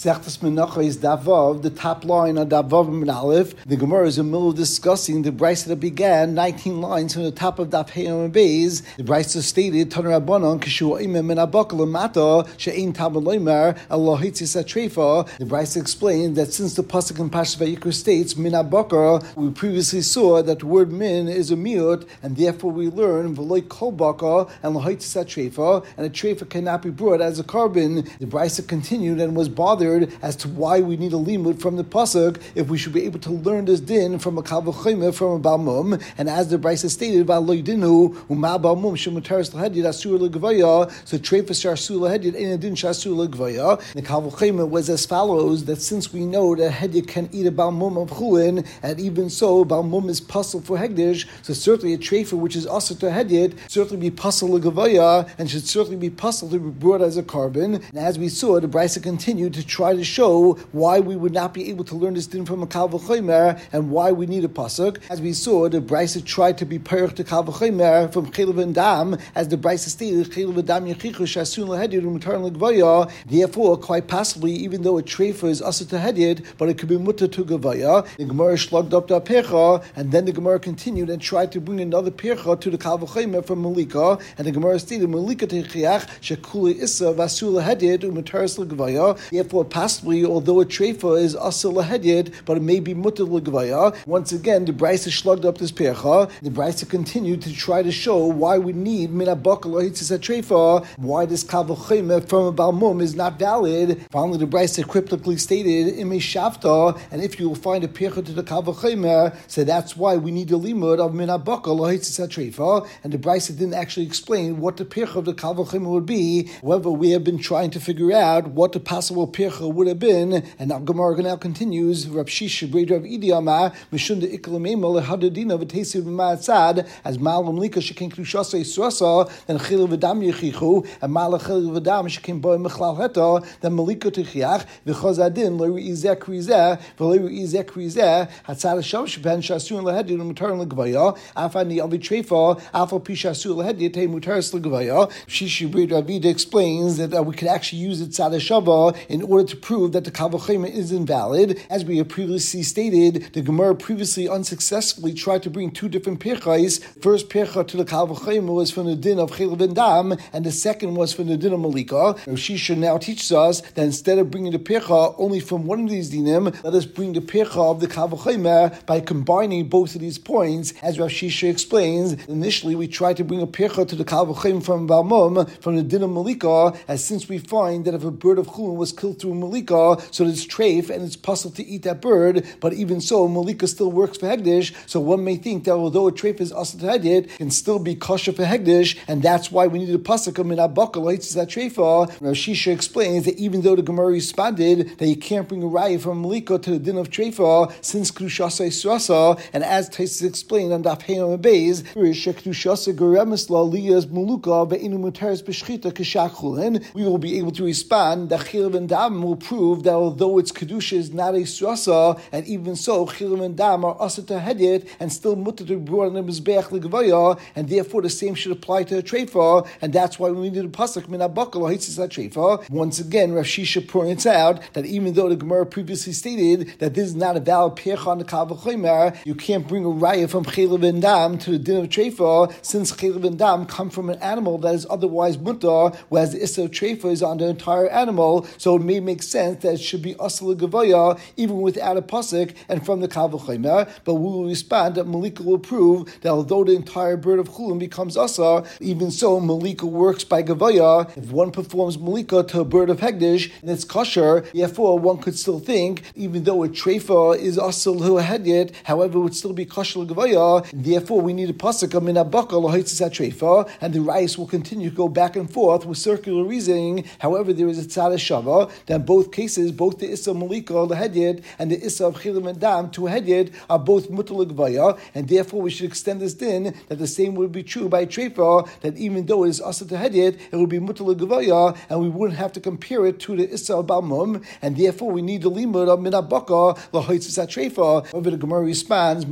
Sechtas Menacha is Davav, the top line on Davav and Aleph. The Gemara is in the middle of discussing the brisa that began 19 lines from the top of Daf Hey and Beis. The brisa stated, Taner Rabbanon, Kishu Imem and Abakal Mata, She'ein Tabon Loimer, Allah Hitzis Atrefa. The brisa explained that since the pasuk in Parashat Vayikra states, Min Abakar, we previously saw that the word min is a miut, and therefore we learn V'loi Kol Bakar and Allah Hitzis Atrefa, and a trefa cannot be brought as a carbon. The brisa continued and was bothered as to why we need a limud from the pasuk if we should be able to learn this din from a kal v'chomer from a balmum. And as the brisa stated, "V'lo yidinu u'ma balmum shemutaris lahedid asur legvaya." So treifas asur lahedid ein adin shasur legvaya. The kal v'chomer was as follows: that since we know that hedid can eat a balmum of chulin, and even so balmum is puzzle for hegdish, so certainly a treifa which is asur to hedid certainly be puzzle legvaya and should certainly be puzzle to be brought as a carbon. And as we saw, the brisa continued to try to show why we would not be able to learn this din from a kal v'chomer and why we need a pasuk. As we saw, the brisa tried to be perich to kal v'chomer from chelav and dam, as the brisa stated, chelav and dam yechichu shasun lahedid u'mutar legvaya. Therefore, quite possibly, even though a treifa is asur to hedid, but it could be mutar to gavaya. The Gemara shlugged up the percha, and then the Gemara continued and tried to bring another percha to the kal v'chomer from malika, and the Gemara stated malika techiach shekuli issa vasur lahedid u'mutar legvaya. Therefore, possibly, although a treifa is asur lahedid, but it may be mutar legvaya. Once again, the brisa shlugged up this percha. The brisa continued to try to show why we need min abakal lohitzis treifa, why this kal v'chomer from a balmum is not valid. Finally, the brisa cryptically stated ime shavta, and if you will find a percha to the kal v'chomer, so that's why we need the limud of min abakal lohitzis treifa. And the brisa didn't actually explain what the percha of the kal v'chomer would be. However, we have been trying to figure out what the possible percha would have been, and now Gemara now continues. Rav Shisha Breder of Idiyama Mishunda Iklamema Lehadadina V'Tesiv Ma'atzad as Malam Lika Shekin Krushasa Yisrasa then Chil V'Dam Yechichu and Malam Chil V'Dam Shekin Boy Mechlal Heta then Malika Techiach V'Chazadin Leru Izek Rizeh V'Leru Izek Rizeh Hatzad Hashem Sheben Shasun Lahedin Mutar Legvaya Afani Avi Trefa Afal Pishasu Lahedin Te Mutar Legvaya. Shisha Breder of Ida explains that we could actually use it Tzad Hashava in order to prove that the kal v'chomer is invalid. As we have previously stated, the Gemara previously unsuccessfully tried to bring two different perchais. First percha to the kal v'chomer was from the din of chelav and dam, and the second was from the din of malika. Rosh Hashanah now teaches us that instead of bringing the percha only from one of these dinim, let us bring the percha of the kal v'chomer by combining both of these points. As Rosh Hashanah explains, initially we tried to bring a percha to the kal v'chomer from balmum from the din of malika, as since we find that if a bird of chulin was killed through malika, so it's treif and it's possible to eat that bird, but even so, malika still works for hegdish, so one may think that although a treif is asur to hedid, it can still be kosher for hegdish, and that's why we need a pasuk of min abakal lohitzis treifa. Rosh Hashanah explains that even though the Gemara responded that you can't bring a raya from malika to the din of treifa, since krushasa yisrasa, and as Taisus explained on Daf Hey and Beis, krushasa geremes la liyas muluka ve'inu mutaris b'shchita k'shak chulin, we will be able to respond that chelav and dam will prove that although its kedusha is not a surasa, and even so chelav and dam are asur to hedid and still mutar to be brought on the mizbeach legvaya, and therefore the same should apply to a treifa, and that's why we need a pasuk min abakal lohitzis treifa. Once again, Rav Shisha points out that even though the Gemara previously stated that this is not a valid percha on the kal v'chomer, you can't bring a raya from chelav and dam to the din of treifa, since chelav and dam come from an animal that is otherwise mutar, whereas the issa of treifa is on the entire animal, so it may make sense that it should be asur legvaya even without a pasuk and from the kal v'chomer. But we will respond that malika will prove that although the entire bird of chulin becomes asur, even so malika works by gavaya. If one performs malika to a bird of hegdish and it's kosher, therefore one could still think even though a treifa is asur hedid, however it would still be kosher legvaya. Therefore we need a pasuk of min abakal lohitzis treifa, and the rice will continue to go back and forth with circular reasoning. However, there is a tzad hashava that in both cases, both the issa malika lahedid and the issa of chelav and dam to hedid are both mutar legvaya, and therefore we should extend this din that the same would be true by treifa, that even though it is asur to hedid, it would be mutar legvaya, and we wouldn't have to compare it to the issa of balmum, and therefore we need the limud of min abakal lohitzis treifa. However, the Gemara responds,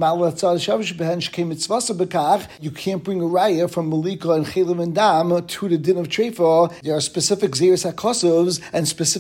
you can't bring a raya from malika and chelav and dam to the din of treifa. There are specific zeres hakosovs and specific mitzvahs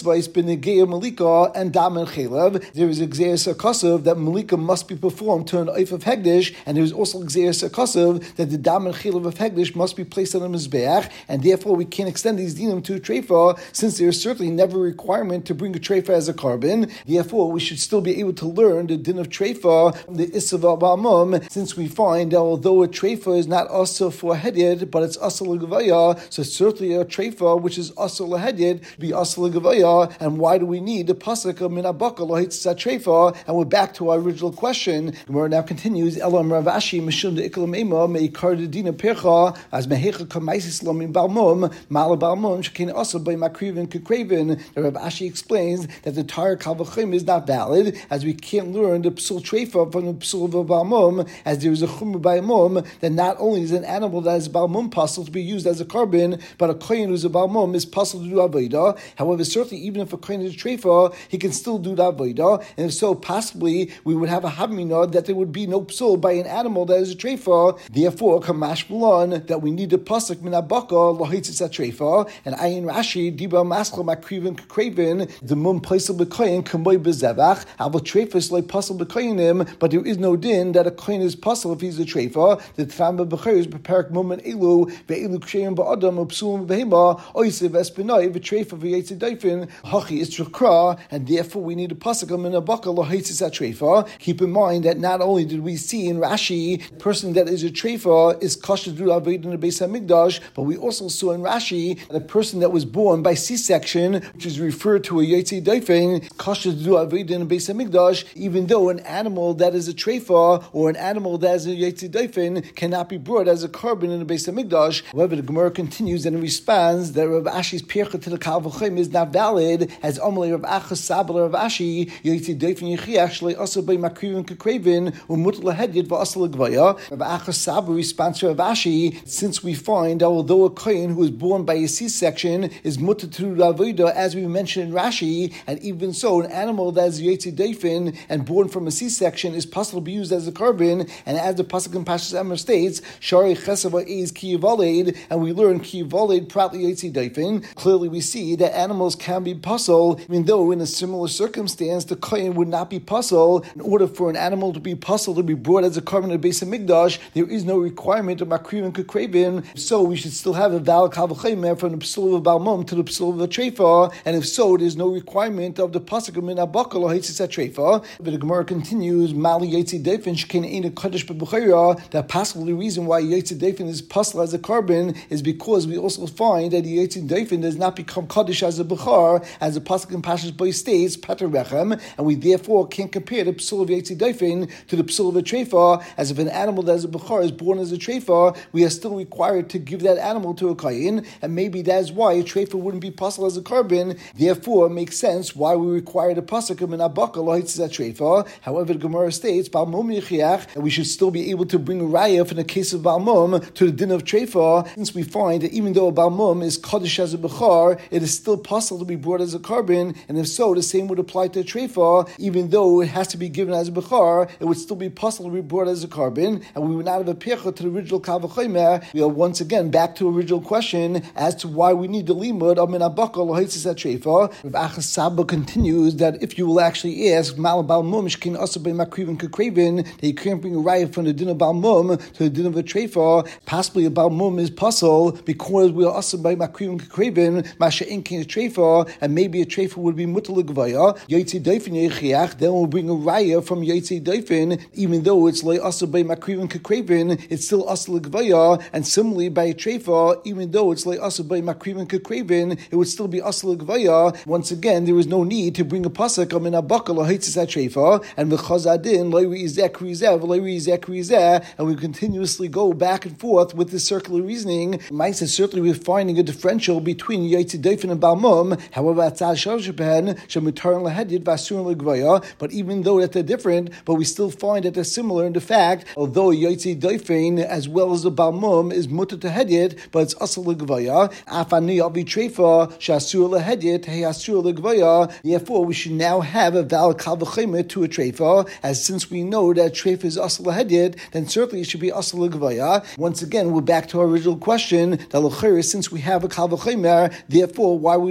mitzvahs b'negei malika and dam and chelev. There is a gzeres akasav that malika must be performed to an oif of hegdish, and there is also a gzeres akasav that the dam and chelev of hegdish must be placed on a mizbeach, and therefore we can't extend these dinim to a treifa, since there is certainly never a requirement to bring a treifa as a carbon. Therefore, we should still be able to learn the din of treifa from the Issav Ba'amum, since we find that although a treifa is not also for a hedyed, but it's also l'gavaya, so certainly a treifa which is also l'hedyed be also l'gavaya. And why do we need the pasuk of min abaka lohitzat treifa? And we're back to our original question. Gemara now continues. Elam Rav Ashi mishum de ikalam ema meikar de dina percha as mehecha kamaisis lamin balmum mala balmum shekin also by makrivin kekravin. The Rav Ashi explains that the entire kavachim is not valid, as we can't learn the psul treifa from the psul of a balmum, as there is a chumra by a mum that not only is an animal that is balmum possible to be used as a carbon, but a kohen who's a balmum is possible to do avodah. However, certainly even if a kohen is a treifa, he can still do the avodah, and if so, possibly we would have a havmina that there would be no psul by an animal that is a treifa. Therefore, kamash mulan that we need a pasuk min abaka lohitzis at treifa, and ayin Rashi diba maskal makrivin kekravin the mum placeable b'koyin kamoy bezevach avo treifas like possible b'koyinim, but there is no din that a koyin is possible if he's a treifa. The tfamba b'chayis prepared mum and elu ve'elu ksheim ba'adam upsulum behema oisiv espinai v'treifa v'yetzi daifin hachi is trakra, and therefore we need a pasuk min abaka lohitzis at treifa. Keep in mind that not only did we see in Rashi the person that is a treifa is kosher to do avodah in the Beis Hamikdash, but we also saw in Rashi that a person that was born by C-section, which is referred to a yetzi daifin, kosher to do avodah in the Beis Hamikdash, even though an animal that is a treifa or an animal that is a yetzi daifin cannot be brought as a carbon in the Beis Hamikdash. However, the Gemara continues and responds that Rav Ashi's pircha to the Kal V'Chaim is not valid, as Amalei Rav Achas Sabel Rav Ashi yetzi daifin yichiach shlei also by makrivin kekravin umut lahedyed v'asal l'gvaya. Rav Achas Sabel responds to Rav Ashi, since we find that although a kohen who is born by a C-section is mutter to do avodah, as we mentioned in Rashi, and even so, an animal that is yetzi daifin and born from a C-section is possible to be used as a carbon. And as the pasuk in Pashas Emor states, Shari Chesava is ki yivaled, and we learn ki yivaled pratli yetzi daifin. Clearly, we see that animals can be puzzle, even though in a similar circumstance the kohen would not be puzzle. In order for an animal to be puzzle to be brought as a carbon in the Beis Hamikdash, there is no requirement of makriv and kekravin. So we should still have a valid kal v'chaymer from the psul of balmum to the psul of the treifa, and if so, there is no requirement of the pasuk min abaka lohitzis at treifa. But the Gemara continues, Mali yetzi daifin shkein ein a kaddish b'bechira. That possibly the reason why yetzi daifin is puzzle as a carbon is because we also find that the yetzi daifin does not become kaddish as a bechar, as the pasuk in Pashas Bo states pater rechem, and we therefore can't compare the psul of yetzi daifin to the psul of a treifa. As if an animal that is a bechar is born as a treifa, we are still required to give that animal to a kohen, and maybe that is why a treifa wouldn't be puzzle as a carbon. Therefore, it makes sense why we require the pasuk of min abaka lohitzis at treifa. However, the Gemara states balmum yichiach, and we should still be able to bring a raya from the case of balmum to the din of treifa, since we find that even though a balmum is kaddish as a bechar, it is still possible to be brought as a carbon, and if so, the same would apply to a treifa. Even though it has to be given as a bechar, it would still be possible to be brought as a carbon, and we would not have a pircha to the original kal v'chaymer. We are once again back to the original question as to why we need the limud of min abaka lohitzis at treifa. Rav Achas Sabel continues that if you will actually ask mal balmum shkin also by makrivin kekravin, that you can't bring a raya from the din of balmum to the din of a treifa. Possibly a balmum is puzzle because we are also by makrivin kekravin masha inkin a treifa, and maybe a treifa would be mutal l'gvaya yetzi daifin yichiach. Then we'll bring a raya from yetzi daifin, even though it's like also by makrivin kekravin, it's still also l'gvaya. And similarly by a treifa, even though it's like also by makrivin kekravin, it would still be also l'gvaya. Once again, there is no need to bring a pasuk of min abaka lohitzis at treifa, and v'chazadin loyri izeh krizeh v'loyri izeh krizeh, and we continuously go back and forth with this circular reasoning. Maisa, certainly we're finding a differential between yetzi daifin and balmum. However, atzal shavsheben shemutarin lahedyed v'asurin l'gvaya. But even though that they're different, but we still find that they're similar in the fact, although yetzi daifin as well as the balmum is mutter to hedyed, but it's asal l'gvaya. Afani avi treifa shasur lahedyed hey asur l'gvaya. Therefore, we should now have a valid kal v'chaymer to a treifa, as since we know that treifa is asal lahedyed, then certainly it should be asal l'gvaya. Once again, we're back to our original question that l'chayr, since we have a kal v'chaymer, therefore why would we need a pasuk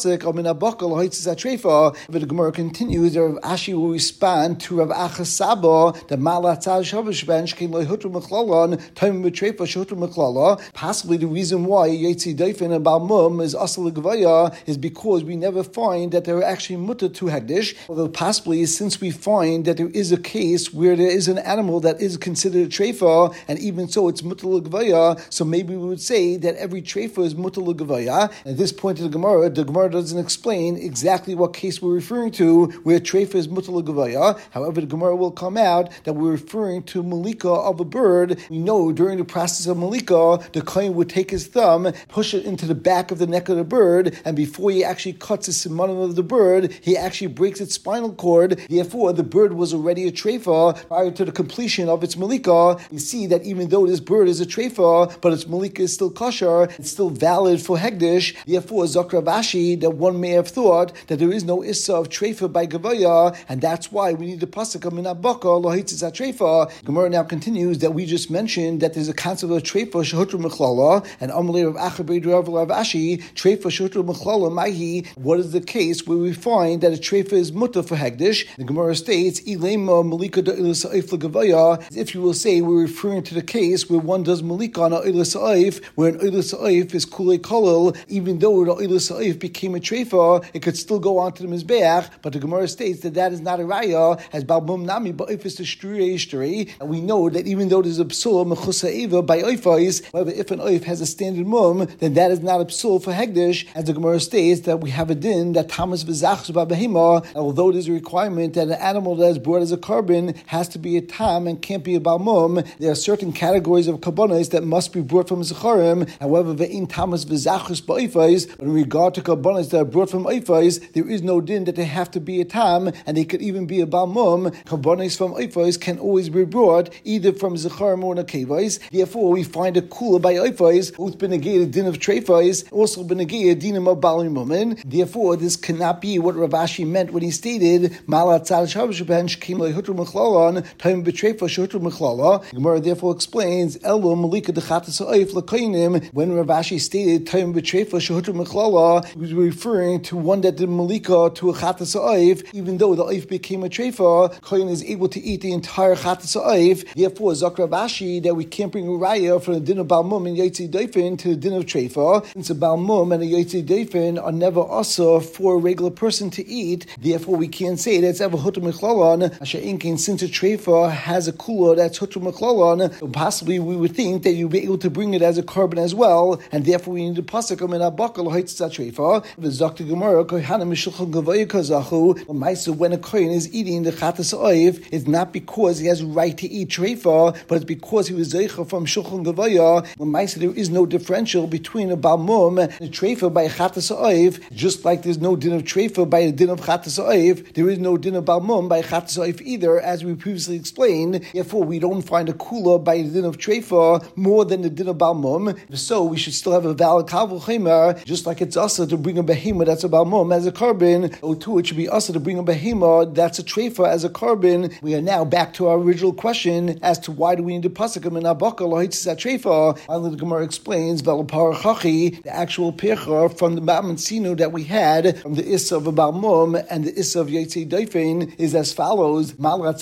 pasuk of minabakal lohitzis atrefa. But the Gemara continues. Rav Ashi will respond to Rav Achasaba that malatzal shavish bench came lohitur mechlala time betrefa shahutur mechlala. Possibly the reason why Yetzi Daifen and Balmum is asal gevaya is because we never find that they were actually mutter to hagdish. Although possibly since we find that there is a case where there is an animal that is considered a treifa, and even so it's mutter gevaya, so maybe we would say that every treifa is mutter gevaya. At this point in the Gemara doesn't explain exactly what case we're referring to where treifa is mutter gevaya. However, the Gemara will come out that we're referring to malika of a bird. We know during the process of malika, the kohen would take his thumb, push it into the back of the neck of the bird, and before he actually cuts the simanim of the bird, he actually breaks its spinal cord. Therefore, the bird was already a treifa prior to the completion of its malika. You see that even though this bird is a treifa, but its malika is still kosher, it's still valid for hegdish. Therefore, Zakra Vashi, that one may have thought that there is no issa of treifa by gavaya, and that's why we need the pasuk of minabaka lohitzis atreifa. Gemara now continues that we just mentioned that there's a concept of treifa shahutur mechlala, and Amalei Rav Achaber Rav Ashi treifa shahutur mechlala mahi. What is the case where we find that a treifa is mutter for hegdish? The Gemara states ilema malika da'ilas ha'if l'gavaya. If you will say we're referring to the case where one does malika on ha'ilas ha'if, where an ha'ilas ha'if is kulei kolel, even though the ha'ilas ha'if became a treifa, it could still go on to the mizbeach. But the Gemara states that that is not a raya, as balbum nami ba'if is the shturi. And we know that even though there's a psul mechusa eva by oifais, however, if an oif has a standard mum, then that is not a psul for hegdish, as the Gemara states that we have a din that tamas v'zachs b'behema. Although there's a requirement that an animal that is brought as a carbon has to be a tam and can't be a balmum, there are certain categories of karbonos that must be brought from zacharim. However, ve'in tamas v'zachs b'oifais, but in regard to karbonos that are brought from oifais, there is no din that they have to be a tam, and they could even be a balmum. Karbonos from oifais can always be brought either from zacharim or nekevais. Therefore, we find a kula by oifais, both benegay din of treifais, also benegay dinim of balimum. Therefore, this cannot be what Rav Ashi meant when he stated malatzal shavish bench came lehutur mechlalan time betreifa shahutur mechlala. Gemara therefore explains elo malika dechatas ha'oif lekainim. When Rav Ashi stated time betreifa shahutur mechlala, he was referring to one that did malika to a chatas ha'oif. Even though the oif became a treifa, kohen is able to eat the entire chatas ha'oif. Therefore, Zakra Vashi that we can't bring a raya from the din of balmum and yotzi doifen to the din of treifa, since a balmum and a yotzi doifen are never also for a regular person to eat. Therefore, we can't say that's ever hutur mechlalan. Asher since a treifa has a kula that's hutur mechlalan, so possibly we would think that you'd be able to bring it as a carbon as well, and therefore we need to pasuk in abakal lohitzis atreifa. The Zakta Gemara kohanim mishulchan gavaya kazachu. When a kohen is eating the chatas oif, it's not because he has a right to eat treifa, but it's because he was zeicha from shulchan gavaya. There is no differential between a balmum and a treifa by a chatas oif. Just like there's no din of treifa by a din of chatas oif, there is no din of balmum by a chatas oif either, as we previously explained. Therefore, we don't find a kula by the din of treifa more than the din of balmum. So we should still have a valid kavul chemer, just like it's asa to bring a behema that's a balmum as a carbon, or two, it should be asa to bring a behema that's a treifa as a carbon. We are now back to our original question as to why do we need to pasuk in abakal lohitzis atreifa. Finally, the Gemara explains the actual percha from the Ba'aman Sinu that we had from the Issa of a Balmum and the Issa of Yetzi Doifen is as follows.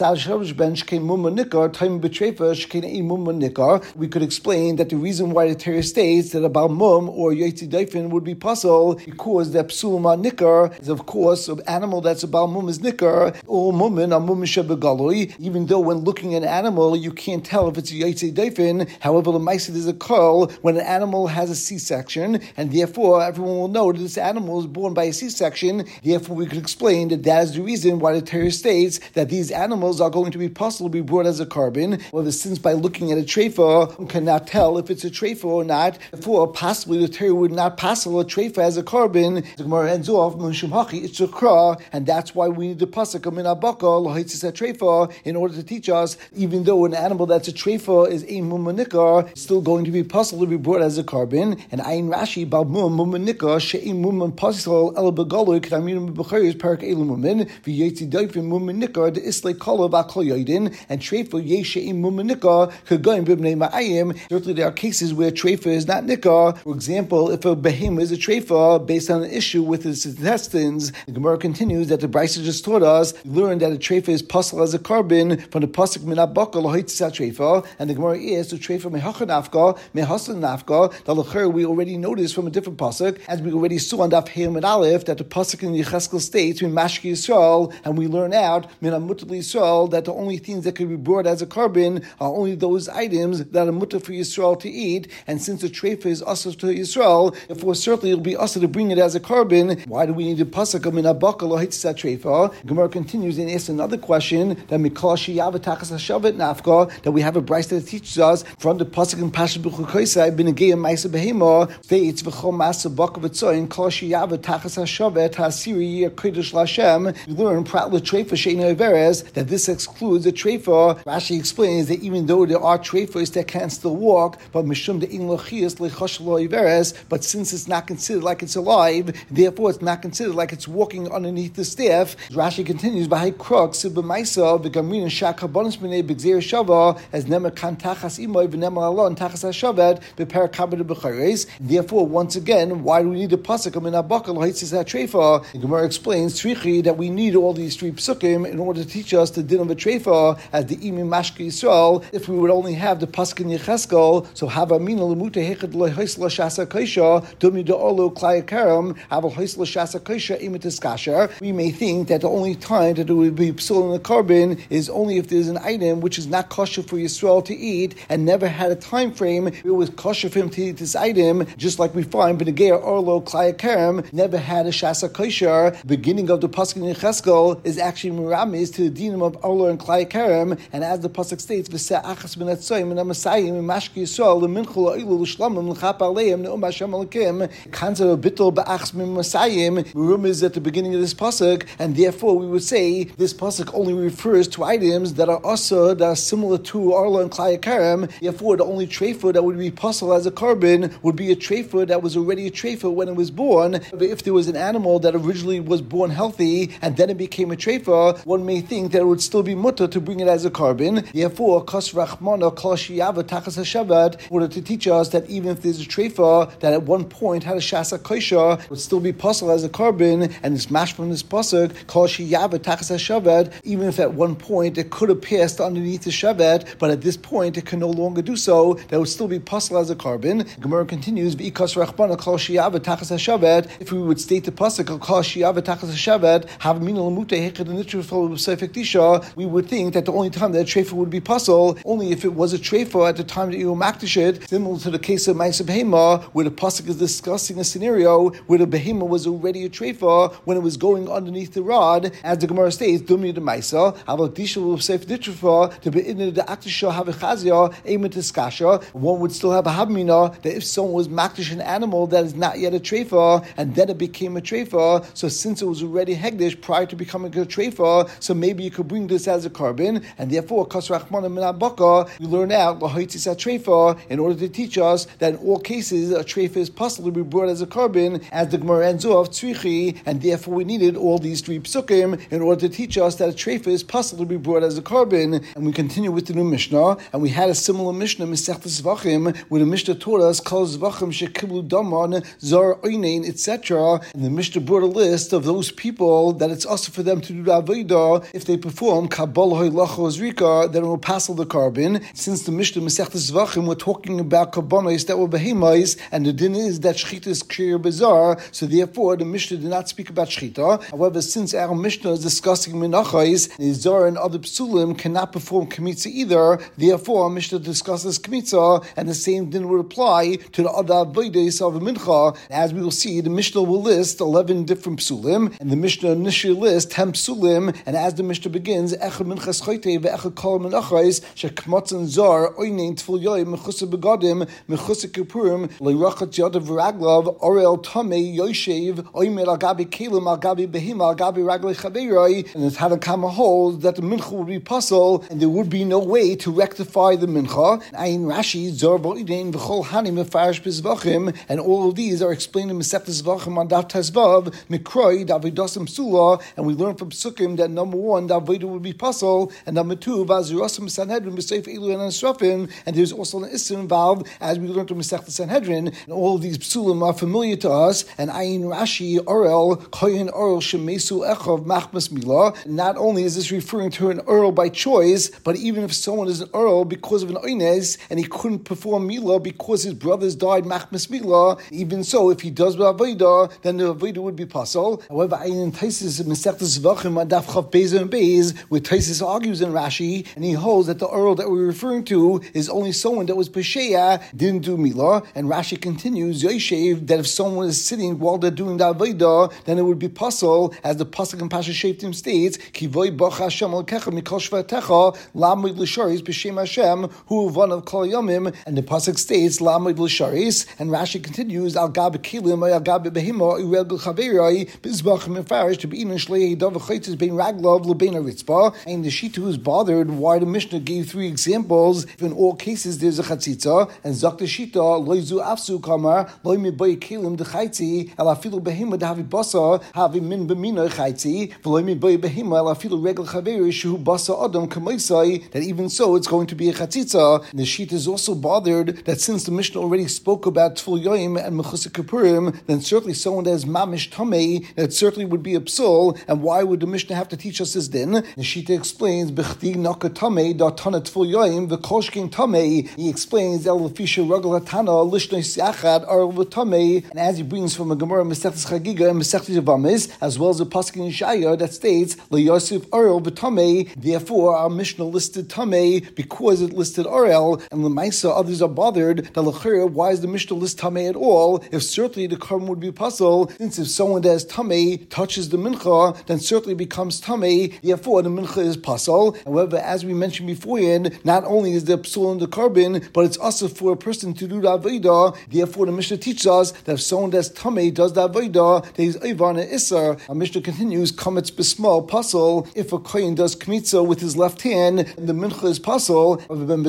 We could explain that the reason why the Torah states that a Balmum or Yetzi Doifen would be puzzle because the Psul Ma Nikar is of course an animal that's a Balmum is Nikar or Mumin a Mumin Shebegaloi. Even though when looking at an animal you can't tell if it's a Yetzi Doifen, however the Maisid is a curl when an animal has a C-section, and therefore everyone will know that this animal is born by a C-section. Therefore, we could explain that that is the reason why the Torah states that these animals are going to be possible to be brought as a carbon. Well, since by looking at a treifa, one cannot tell if it's a treifa or not. Therefore, possibly the Torah would not passel a treifa as a carbon. The Gemara ends off, it's a kra, and that's why we need the pasuk of minabaka lohitzis treifa in order to teach us, even though an animal that's a treifa is a mumanikar, it's still going to be possible to be brought as a carbon. And Ayin Rashi balmum mumanika she'im muman pasal el begaloy k'daminum b'chayis parak elumumin v'yetzi doifim mumanika the islay kolav akol yoidin and treifa yeshe'im mumanika k'goyim b'bnei ma'ayim. Certainly there are cases where treifa is not nikah. For example, if a behemoth is a treifa based based on an issue with his intestines. The Gemara continues that the Brisa just taught us, we learned that a treifa is possible as a carbon from the pasuk min habaka lohitzat treifa, and the Gemara is to treifa mehacha nafka, mehasan nafka. The lacher we already noticed from a different pasuk, as we already saw on Daf Hey Amud Aleph, that the pasuk in Yecheskel states min mashki Yisrael, and we learn out min amutar Yisrael that the only things that could be brought as a carbon are only those items that are mutar for Yisrael to eat, and since the treifa is also to Yisrael, therefore certainly it'll be also to bring it as a carbon. Why do we need a pasuk of min habaka lohitzat treifa? Gemara continues and asks another question that mikol sheyava tachas hashavet nafka, that we have a brayso that teaches us from the pasuk in Parashat B'chukoisai b'negei ma'aser behema states v'chol ma'aser baka v'tzoyin kol sheyava tachas hashavet hasiri kodesh l'Hashem. We learn prat l'treifa she'eino iveres that this excludes a treifa. Rashi explains that even though there are treifas that can still walk, but mishum de'in lochias lechosh lo iveres, but since it's not considered like it's alive, therefore it's not considered like it's walking underneath the staff. Rashi continues by crux b'maisa v'gamrin shakabonis b'nei b'gzeir shava as nemer kan tachas imoy v'nemer alon tachas hashavet b'perakabed b'chareis. Therefore, once again, why do we need a pasuk of min habaka lohitzat treifa? The Gemara explains tzrichi that we need all these three psukim in order to teach us the din of a treifa as the imi mashki Yisrael. If we would only have the pasuk in Yecheskel, so hava mina lemuta hechad lohisla shasa kaisha dumi de'olo klai karam haval hoisla shasa kaisha imitis kasher. We may think that the only time that it would be psul in the carbon is only if there's an item which is not kosher for Yisrael to eat and never had a time frame. It was kosher for him to eat this item, just like we find B'negei Orlo Klai Karam never had a shasa kosher. The beginning of the pasuk in Yecheskel is actually miramis to the dinim of Orlo and Klai Karam, and as the pasuk states, V'seh achas min atzoyim min amasayim min mashki Yisrael l'minchul la'ilu l'shlamim l'chap aleim ne'um Hashem alakim. Kanzer bittul ba'achas min masayim. Murum is at the beginning of this pasuk, and therefore we would say this pasuk only refers to items that are also that are similar to Arla and Klai Karam. Therefore, the only treifa that would be possible as a carbon would be a treifa that was already a treifa when it was born. But if there was an animal that originally was born healthy and then it became a treifa, one may think that it would still be mutter to bring it as a carbon. Therefore, kas rachmana kol sheyava tachas hashavet, in order to teach us that even if there's a treifa that at one point had a shasa kosher, would still be possible as a carbon, and it's mashed from this pasuk kol sheyava tachas hashavet, even if at one point it could have passed underneath the shavet, but at this point it can no longer do so, that would still be possible as a carbon. Gemara continues, v'ikas rachbana kol sheyava tachas hashavet. If we would state the pasuk kol sheyava tachas hashavet, have mina lamute hechad nitrifol b'seifek disha, we would think that the only time that a treifa would be possible, only if it was a treifa at the time that you makdish it, similar to the case of ma'aser behema, where the pasuk is discussing a scenario where the behema was already a treifa when it was going underneath the rod, as the Gemara states, dumi de ma'isa, aval disha b'seif nitrifa to be in the aktisha havechazia emitis kasha. One would still have a havmina that if someone was makdish an animal that is not yet a treifa and then it became a treifa, so since it was already hegdish prior to becoming a treifa, so maybe you could bring this as a carbon, and therefore kasrachmana min habaka, you learn out lahoitzis treifa in order to teach us that in all cases a treifa is possible to be brought as a carbon, as the Gemara ends off tzrichi, and therefore we needed all these three psukim in order to teach us that a treifa is possible to be brought as a carbon. And we continue with the new Mishnah, and we had a similar Mishnah Masechtas Zvachim, where the Mishnah taught us kol zvachim shekiblu daman zar oinein etc. And the Mishnah brought a list of those people that it's also for them to do the avodah if they perform kabbalah hoylacho zrika, then it will passel the carbon. Since the Mishnah Masechtas Zvachim we're talking about kabbanos that were behemais, and the din is that shchita is k'shir bizar, so therefore the Mishnah did not speak about shchita. However, since our Mishnah is discussing menachos, the zar and other psulim cannot perform kmitza either. Therefore, our Mishnah discusses kmitza, and the same din would apply to the other avodas of a mincha. As we will see, the Mishnah will list 11 different psulim, and the Mishnah initially lists 10 psulim. And as the Mishnah begins, echad minchas choyte ve'echad kol menachos shekmatzan zar oinein tful yoyim mechusa begadim mechusa kipurim leirachat yadav v'raglav orel tamei yoshev oimer al gabi kelim al gabi behima al gabi raglei chaveiroi. And the Tanakama holds that the mincha would be puzzle, and there would be no way to rectify the mincha. Ayin Rashi zor bo'idin v'chol hani mefarish b'zvachim, and all of these are explained in Masechtas Zvachim on Daf Tezvav Mikroi Davidosim Sula, and we learn from Psukim that number one, the avodah would be puzzle, and number two, Vazirasim Sanhedrin b'seif Elu and Asrafim, and there's also an issue involved, as we learned from Masechtas Sanhedrin. And all of these psulim are familiar to us. Shas, and Ayin Rashi Orel Koyin Orel Shemesu Echov Machmas Mila. Not only is this referring to an Orel by choice, but even if someone is an Orel because of an Oines and he couldn't perform Mila because his brothers died Machmas Mila, even so, if he does Avodah, then the Avodah would be possible. However, Ayin Taisis Mesechtes Zvachim Adaf Chav Beis and Beis, where Taisis argues in Rashi, and he holds that the Orel that we're referring to is only someone that was Pesheya, didn't do Mila, and Rashi continues, Yoshev, that if someone is sitting while they're doing the Avodah, then it would be possible, as the Pasuk in Pasha Sheftim states, Kivoy Bach Hashem Al-Kecha Mikol Shvatecha Lamid L'Sharis B'Shem Hashem Hu Van of Kol Yomim, and the Pasuk states Lamid L'Sharis, and Rashi continues, Al Gab Kilim, Al Gab Behima, Urel B'Chaverai, Bizbach Mefarish, to be in Shlei Dov Chaitis Bein Raglov Lebein Aritzba, and the Shita is bothered why the Mishnah gave three examples. If in all cases there's a chatzitza, and Zakta Shita, Loizu Afsu Kamar, Loimi Boy Kilim the Chaitzi, Alafilu Behima the Havi Basa, Havi Min Bemino Chaitzi, Loimi Boy Behima, Alafilu Regel Chaverish, who Basa Adam Kamaisai, that even so it's going to be a chatzitza. And the Shita is also bothered that since the Mishnah already spoke about Tful Yoim and Mechusik Kapurim, then certainly someone that is Mamish Tamei, that certainly would be a psul, and why would the Mishnah have to teach us this din? The Shita explains, Bechdi Naka Tamei, Da Tana Tful Yoim, the Kolshkin Tamei. He explains, El Fisha Ragel Hatana, Lishnoy Siachad, Arl Tamei, and as he brings from a Gemara Mesechtes Chagiga and Mesechtes Yavamis, as well as a Pasuk in Yeshaya that states, Le Yosef Arl V'Tamei, therefore our Mishnah listed Tamei because it listed Arel, and Lemaisa, others are bothered, that L'chira, why is the Mishnah list Tamei at all, if certainly the Karm would be puzzle, since if someone that is Tamei touches the Mincha, then certainly becomes Tamei, therefore the Mincha is puzzle. However, as we mentioned beforehand, not only is there psul in the carbon, but it's also for a person to do the Avodah, therefore the Mishnah teaches us that if someone that's Tamei does the Avodah, that he's Ivan and Isser. Our Mishnah continues, Kametz B'smal puzzle, if a Kohen does Kmitza with his left hand, the Mincha is puzzle, that Ben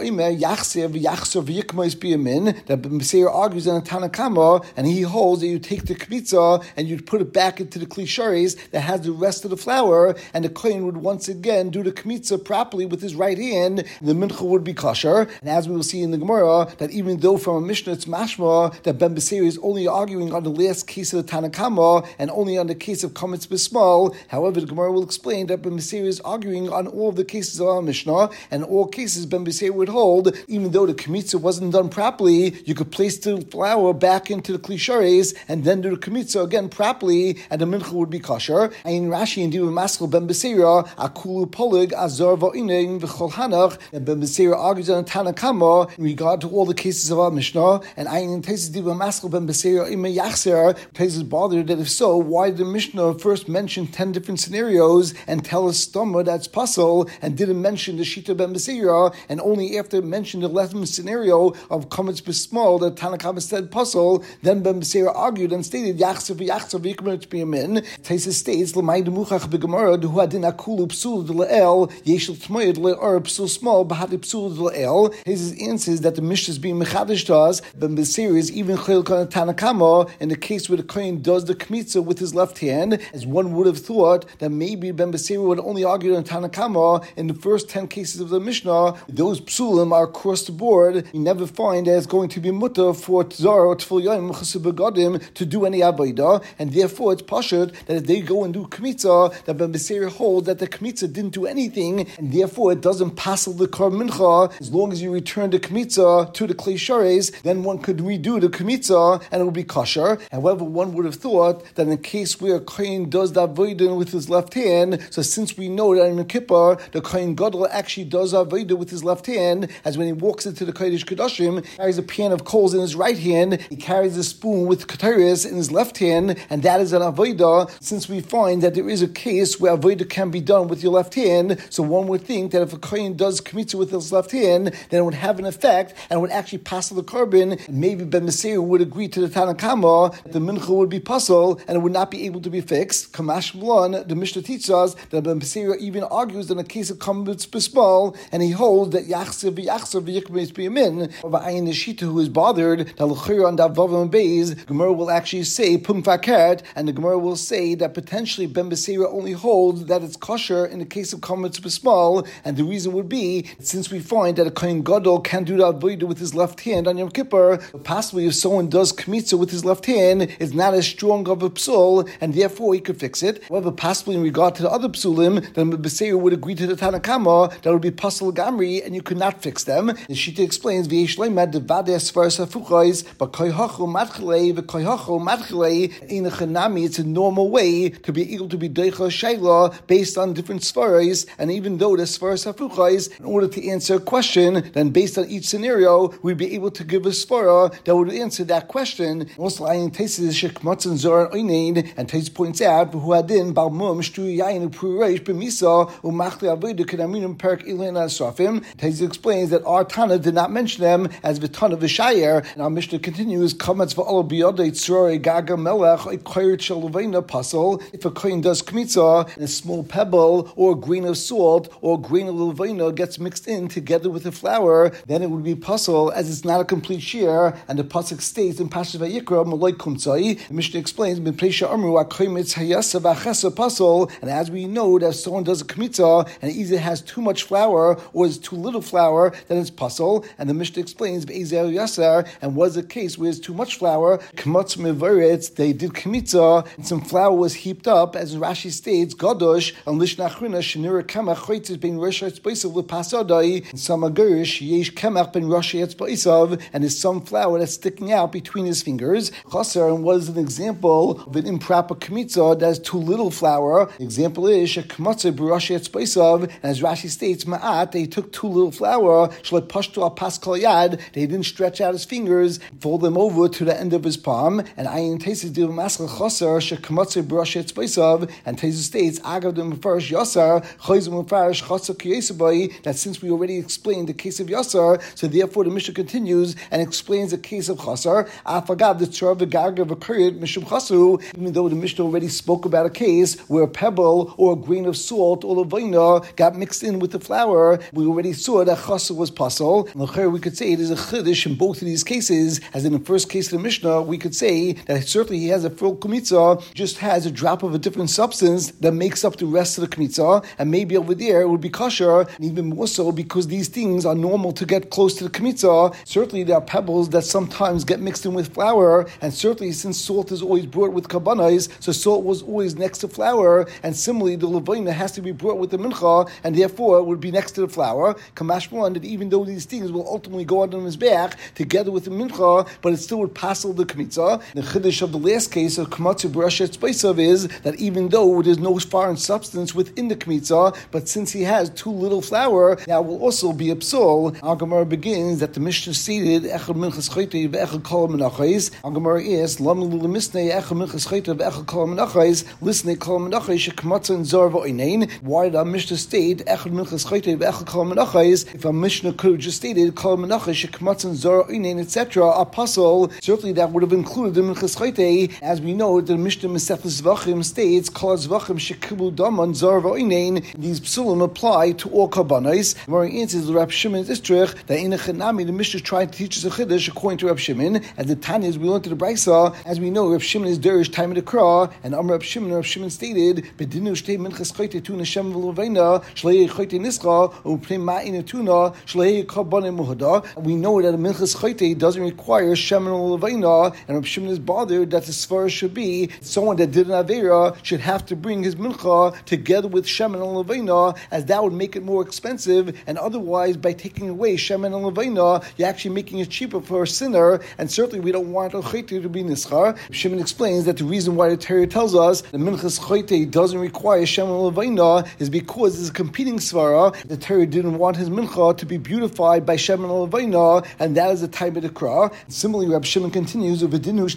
Beseir argues in a Tanakama, and he holds that you take the Kmitza and you'd put it back into the Klisharis that has the rest of the flour, and the Kohen would once again do the Kmitza properly with his right hand, the Mincha would be kosher. And as we will see in the Gemara, that even though from a Mishnah it's mashma, that Ben Beseir is only arguing on the last case of the Tanakama, and only on the case of Kametz B'smal. However, the Gemara will explain that Ben Beseir is arguing on all of the cases of our Mishnah, and in all cases Ben Beseir would hold, even though the Kmitza wasn't done properly, you could place the flour back into the Klisharis, and then do the Kmitza again properly, and the Mincha would be kosher. And in Rashi and Diva Maskal Ben Beseira, Akulu Polig, Azar Va'ineng, V'chol Hanach, and Ben Beseira argues on Tanakama in regard to all the cases of our Mishnah, and Ayin Taisis Diva Maskal Ben Beseira Ime Yachser, Taisis bothered that if so, why did the Mishnah first mention 10 different scenarios and tell us Stoma that's puzzle, and didn't mention the Shita Ben Beseira, and only after it mentioned the 11th scenario of Kametz B'smal that Tanakama said puzzle, then Ben Beseira argued and stated Yachser v'Yachser v'Yikmer T'Biyamin. Taisis states L'may Demuchach B'Gemara Hu Adin Akulu Psul D'La'el Yeshel T'Moyed Le'or Psul Small B'Hadi Psul D'La'el. His answers that the Mishnah is being mechadish to us. Ben Beseira is even Chayil Kana Tanakama in the case where the Kohen does the Kmitza with his left hand, as one would have thought that maybe Ben Beseira would only argue on Tanakama in the first 10 cases of the Mishnah. Those psulim are across the board. You never find that it's going to be mutter for Tzar or Tful Yom Begadim to do any Avodah, and therefore it's pashut that if they go and do Kmitza, that Ben Beseir holds that the Kmitza didn't do anything, and therefore it doesn't passel the Kar Mincha. As long as you return the Kmitza to the Klei Shares, then one could redo the Kmitza and it would be kosher. However, one would have thought that in the case where a Kohen does the Avodah with his left hand, so since we know that in Kippur, the Kohen Gadol actually does Avodah with his left hand, as when he walks into the Kodesh Kodashim, he carries a pan of coals in his right hand, he carries a spoon with Keteris in his left hand, and that is an Avodah. Since we find that there is a case where Avodah can be done with your left hand, so one would think that if a Kohen does Kmitza with his left hand, then it would have an effect, and would actually pass the carbon, and maybe Ben Beseir would agree to the Tanakama that the Mincha would be puzzle, and it would not be able to be fixed. Kamash Blan, the Mishnah teaches us that Ben Beseir even argues in a case of Kametz B'smal, and he holds that Yachser v'Yachser v'Yikmer T'Biyamin. Over Ayin Neshita, who is bothered that L'chira on Davav and Beis, Gemara will actually say Pum Fakert, and the Gemara will say that potentially Ben Beseira only holds that it's kosher in the case of Kametz B'smal, and the reason would be since we find that a Kohen Gadol can do the Avodah with his left hand on Yom Kippur, possibly if someone does Kmitza with his left hand is not as strong of a psul, and therefore he could fix it. However, possibly in regard to the other psulim, then the Beseir would agree to the Tanakama that would be pasul gamri, and you could not fix them. The Shita explains, V'yesh leimad devadeh svaras hafuchos, but koyhachu madchelei v'koyhachu madchelei in a chanami. It's a normal way to be able to be deicha shayla based on different svaras, and even though the svaras hafuchos, in order to answer a question, then based on each scenario, we'd be able to give a svara that would answer that question. Also, Ayin Taisis Shekmatzan Zoran Oinain, and Tais points out, who had in Balmum Shtu Yain Purish Bemisa Umachli Avodah Kedaminum Perk Ilan Asrafim. Tais explains that our Tana did not mention them as Vitana Vishayer, and our Mishnah continues, Kamatz Va'al Biyadei Tzrori Gaga Melech Koyert Shalavena Pasal. If a coin does kmitza, and a small pebble or a grain of salt or a grain of levina gets mixed in together with the flour, then it would be pasal, as it's not a complete shear, and the pasuk states in Parashat Vayikra, Malay Kumtzai. The Mishnah explains, and as we know that if someone does a kmitza and either has too much flour or is too little flour, then it's pasal. And the Mishnah explains, and was the case where it's too much flour, they did kmitza, and some flour was heaped up, as Rashi states, Gadosh, and Lishnachrina, Shinura Kamach, Choitzis, Ben Rosh Etzbaisav, Lepasadai, and some Agurish, Yesh Kamach, Ben Rosh Etzbaisav, and there's some flour that's sticking out between his fingers. Chaser, and was an example of an improper kmitza that has too little flour. The example is, Shekmatze, Rosh Etzbaisav, and as Rashi states, Ma'at, they took too little flour, Shle Pashtu Al Paskal Yad, they didn't stretch out his fingers, fold them over to the end of his palm, and Ayin Tesis did Maskal Chaser, Shekmatze, Rosh Etzbaisav, and Tesis states, Agav the Mefarish Yasar, Chayzim Mefarish Chaser Kiyesabai, that since we already explained the case of Yasar, so therefore the Mishnah continues and explains the case of Chaser. Afagav the Tzor V'Garga V'Kurit Mishum Chasu, even though the Mishnah already spoke about a case where a pebble or a grain of salt or levina got mixed in with the flour, we already saw that Chaser was pasal. And we could say it is a chiddush in both of these cases, as in the first case of the Mishnah, we could say that certainly he has a full kmitza, just has a drop of a different substance that makes up the rest of the kmitza, and maybe over there it would be kosher, and even more so because these things are normal to get close to the kmitza. Certainly there are pebbles that sometimes get mixed in with flour, and certainly since salt is always brought with kabbanos, so salt was always next to flour, and similarly the levina has to be brought with the mincha, and therefore it would be next to the flour. Kamashman, that even though these things will ultimately go on his back together with the mincha, but it still would passel the kmitza. The chiddush of the last case of kamatzu brashet spaisav is that even though there's no foreign substance within the kmitza, but since he has too little flour, that will also be a psul. Our Gemara begins that the Mishnah stated echad minchas chayte ve'echad kol menachos. Our Gemara is lam l'misnei echad minchas chayte ve'echad kol menachos lisnei kol menachos shekamatzu and zor v'oinein. Why did our Mishnah state echad minchas chayte ve'echad kol menachos if our Mishnah could have just stated kol menachos shekamatzu and zor v'oinein etc. a pasul? Certainly that would have included the minchas chayte. As we know, the Mishnah Mesechus Zvachim states kol zvachim shekibu daman zor v'oinein. These psulim apply to all karbanos. Gemara answers Rab Shimon Istrich that in a Chanami the Mishnah tried to teach us a chiddush according to Rab Shimon. As the Tanyas we learned to the Brisa, as we know, Rab Shimon is derish time of the Kra, and Rab Shimon stated bedinu shtei minchas chayte tu neshem v'lovena shlei chayte nischa u'pnei ma'in etuna shlei karbanim muhada. We know that a minchas chayte doesn't require shemen v'lovena, and Rab Shimon is bothered that the svara should be someone that did an avera should have to bring his mincha together with shemen and levena, as that would make it more expensive, and otherwise by taking away shemen and levena, you're actually making it cheaper for a sinner, and certainly we don't want a chayte to be nischar. Shimon explains that the reason why the Torah tells us the minchas chayte doesn't require shemen and levena is because it's a competing svara. The Torah didn't want his mincha to be beautified by shemen and levena, and that is the type of the kra. Similarly, Rab Shimon continues and we continue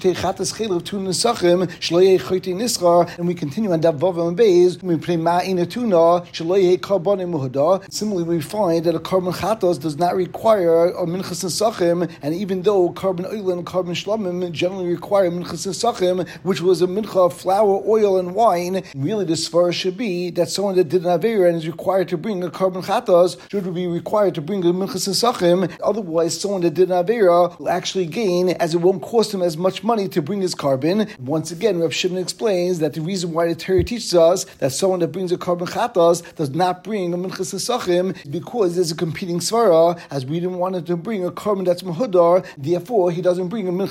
on Davav and Beis, we pray ma'in etuna shaloyeh karbanim muhada. Similarly, we find that a carbon chatos does not require a minchas nesachim, and even though carbon oil and carbon shlamim generally require minchas nesachim, which was a mincha of flour, oil, and wine, really the svara should be that someone that did an avera and is required to bring a carbon chatos should be required to bring a minchas nesachim. Otherwise, someone that did an avera will actually gain, as it won't cost him as much money to bring his carbon. Once again, Rav Shimon explains that the reason why the Torah teaches us that someone that brings a carbon chatas does not bring a minchas nesachim because there's a competing svara, as we didn't want him to bring a carbon that's mahudar, therefore he doesn't bring a minchas nesachim.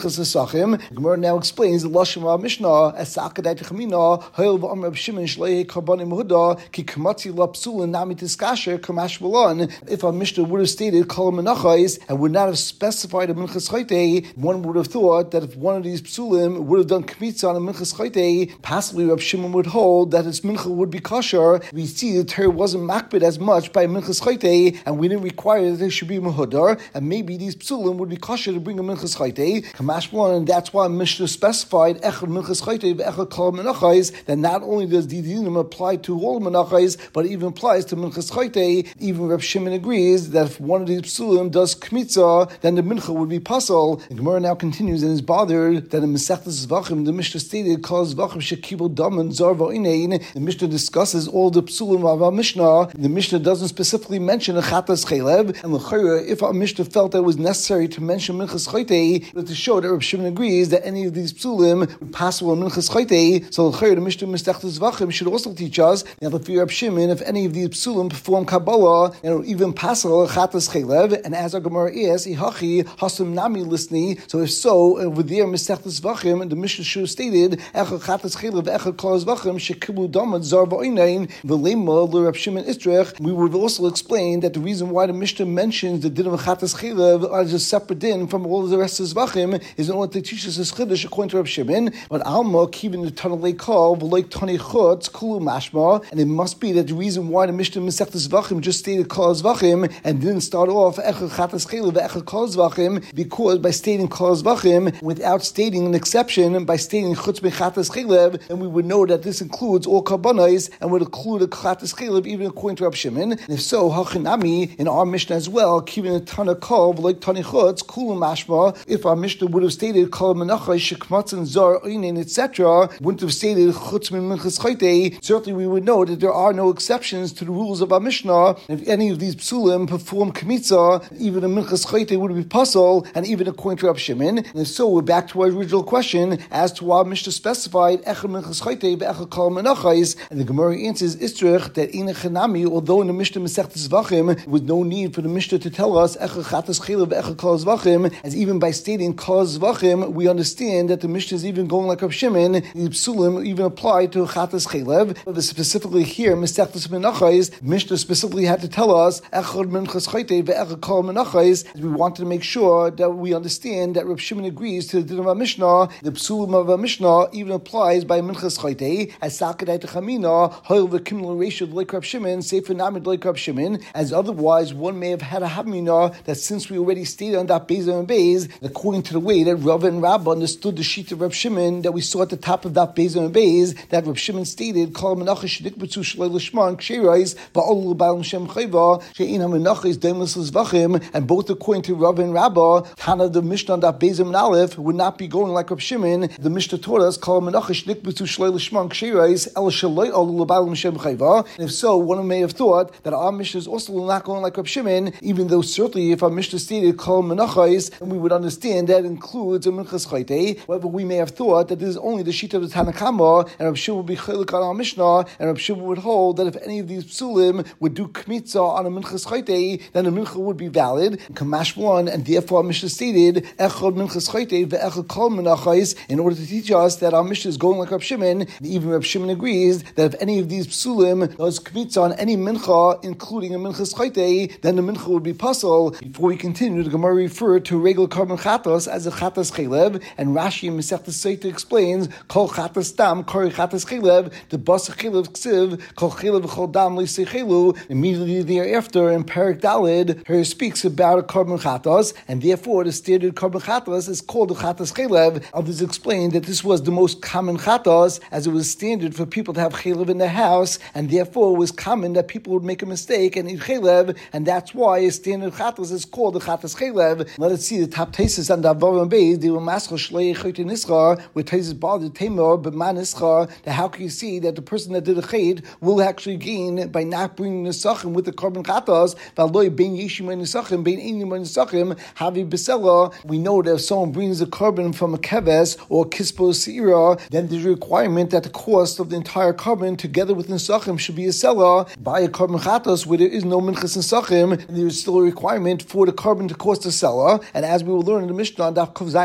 Zvachim. The Gemara now explains the Lashon of Mishnah as Sakadai Techamina, Hoil v'Am Reb Shimon Shlei Karbanim Huda, Ki Kamatzi La Psulin Nami Tiskasher Kamash Balan. If a Mishnah would have stated Kol Menachais and would not have specified a Minchas Chayte, one would have thought that if one of these Psulim would have done Kmitza on a Minchas Chayte, possibly Reb Shimon would hold that his Mincha would be kosher. We see the Torah wasn't makbid as much by Minchas Chayte, and we didn't require that there should be Mehudar, and maybe these Psulim would be kosher to bring a Minchas Chayte, Kamash Balan, and that's why Mishnah specified Echad Minchas Chayte v'Echad Kol Menachais, that not only does the dinim apply to all Menachais, but it even applies to Minchas Chayte. Even Reb Shimon agrees that if one of these Psulim does Kmitza, then the Mincha would be Pasal. The Gemara now continues and is bothered that in Masechtas Zvachim, the Mishnah stated, Kol Zvachim Shekibel Dam and Zar V'Oinein. The Mishnah discusses all the Psulim of our Mishnah. The Mishnah doesn't specifically mention a Chatas Chelev, and L'chayra, if our Mishnah felt that it was necessary to mention Minchas Chayte, but to show that Reb Shimon agrees that any of these Psulim would pass on Minchas Chayte, so L'chayra, the Mishnah Masechtas Zvachim should also teach us that if Reb Shimon, if any of these Psulim perform Kabbalah, and even pass a Chatas Chelev, and as our Gemara is, Ihachi Hasam Nami Lisni. So if so, over there Masechtas Zvachim, the Mishnah should have stated Echad Chatas Chelev, Echad Kol Zvachim Shekibu Damad Zar V'Oinein V'Lema L'Reb Shimon Istrech. We would also explain that the reason why the Mishnah mentions the din of Chatas Chelev as a separate din from all of the rest of Zvachim is in order to teach us this chiddush according to Reb Shimon. But Alma Kivin the Tanalei Kol V'Loik Tani Chutz Kulu Mashma, and it must be that the reason why the Mishnah Masechtas Zvachim just stated Kol Zvachim and didn't start off Echad Chatas Chelev Echad Kol Zvachim, because by stating Kol Zvachim without stating an exception by stating Chutz Bechatas Chelev, then we would know that this includes all Karbanos and would include a Chatas Chelev even according to Reb Shimon. And if so, Hachinami in our Mishnah as well, Kivin a Tana Kol like Tani Chutz Kulu Mashma. If our Mishnah would have stated Kol Menachai Shekmatzin Zar Oinen etc., wouldn't have stated Chutz Min Minchas Chayte, certainly we would know that there are no exceptions to the rules of our Mishnah. And if any of these Psulim perform Kmitza, even a Minchas Chayte would be Pasal, and even according to Reb Shimon. And if so, we're back to our original question as to why Mishnah specified Echad Minchas Chayte ve'Echad Kol Menachais, and the Gemara answers Istrich that in a Chanami, although in the Mishnah Masechtas Zvachim there was no need for the Mishnah to tell us Echad Chatas Chelev ve'Echad Kol Zvachim, as even by stating Kol Zvachim, we understand that the Mishnah is even going like Reb Shimon. The Psulim even apply to Chatas Chelev, but specifically here Masechtas Menachais, Mishnah specifically had to tell us Echad Minchas Chayte ve'Echad Kol Menachais, as we wanted to make sure that we understand that Reb Shimon agrees to the din of our Mishnah. The Psulim of our Mishnah even applies by Minchas Chayte, as Sakadai Techamina, Hoil v'Kimel Reishud like Reb Shimon, Sefer Namid like Reb Shimon, as otherwise one may have had a Havmina that since we already stated on that Beis and Beis, according to the way that Rav and Rabbah understood the sheet of Reb Shimon that we saw at the top of that Beis and Beis, that Reb Shimon stated, Kol Menachas Shedikbetzu Shlei Lishman Ksherais Ba'ol Ba'al Shem Chayva She'in HaMenachas Daimus L'Zvachim, and both according to Rav and Rabbah, Tana the Mishnah on that Beis and Aleph would not be going like Reb Shimon. The Mishnah taught us Kol Menachas Shedikbetzu Shlei Lishman Ksherais El Shalei Olu Ba'al Shem Chayva. And if so, one may have thought that our Mishnah is also not going like Reb Shimon, even though certainly if our Mishnah stated Kol Menachais, then we would understand that includes a Minchas Chayte. However, we may have thought that this is only the sheet of the Tanakama, and Reb Shimon would be chaylik on our Mishnah, and Reb Shimon would hold that if any of these Psulim would do Kmitza on a Minchas Chayte, then the Mincha would be valid. Kamash one, and therefore our Mishnah stated Echad Minchas Chayte ve'Echad Kol Menachais, in order to teach us that our Mishnah is going like Reb Shimon. And even Reb Shimon agrees that if any of these Psulim does Kmitza on any Mincha, including a Minchas Chayte, then the Mincha would be Pasal. Before we continue, the Gemara referred to regular Karban Chatos as a Chatas Chelev, and Rashi in Masechtas Sotah explains Kol Chatas Dam Kori Chatas Chelev, the Bas Chelev Ksiv Kol Chelev Chol Dam Lisei Chelu. Immediately thereafter in Parak Daled, her speaks about a Karban Chatos, and therefore the standard Karban Chatos is called a Chatas Chelev. Others explained that this was the most common Chatos, as it was standard for people to have Chelev in their house, and therefore it was common that people would make a mistake and eat Chelev, and that's why a standard Chatos is called a Chatas Chelev. Let us see the top tesis on the Avav and Beis. They were maskal Shlei Chayte Nischar, where tesis bothered Tamar B'man Nischar. That how can you see that the person that did a Chayt will actually gain by not bringing the Nesachim with the Karban Chatos? V'aloi bein Yishim Nesachim bein Einim Nesachim Havi Besela. We know that if someone brings a Karban from a Keves or Kispo Seira, then there's a requirement that the cost of the entire Karban together with Nesachim should be a Selah. By a Karban Chatos where there is no Minchas Nesachim, there is still a requirement for the Karban to cost a Selah. And as we will learn in the Mishnah, Daf Kuf Zayin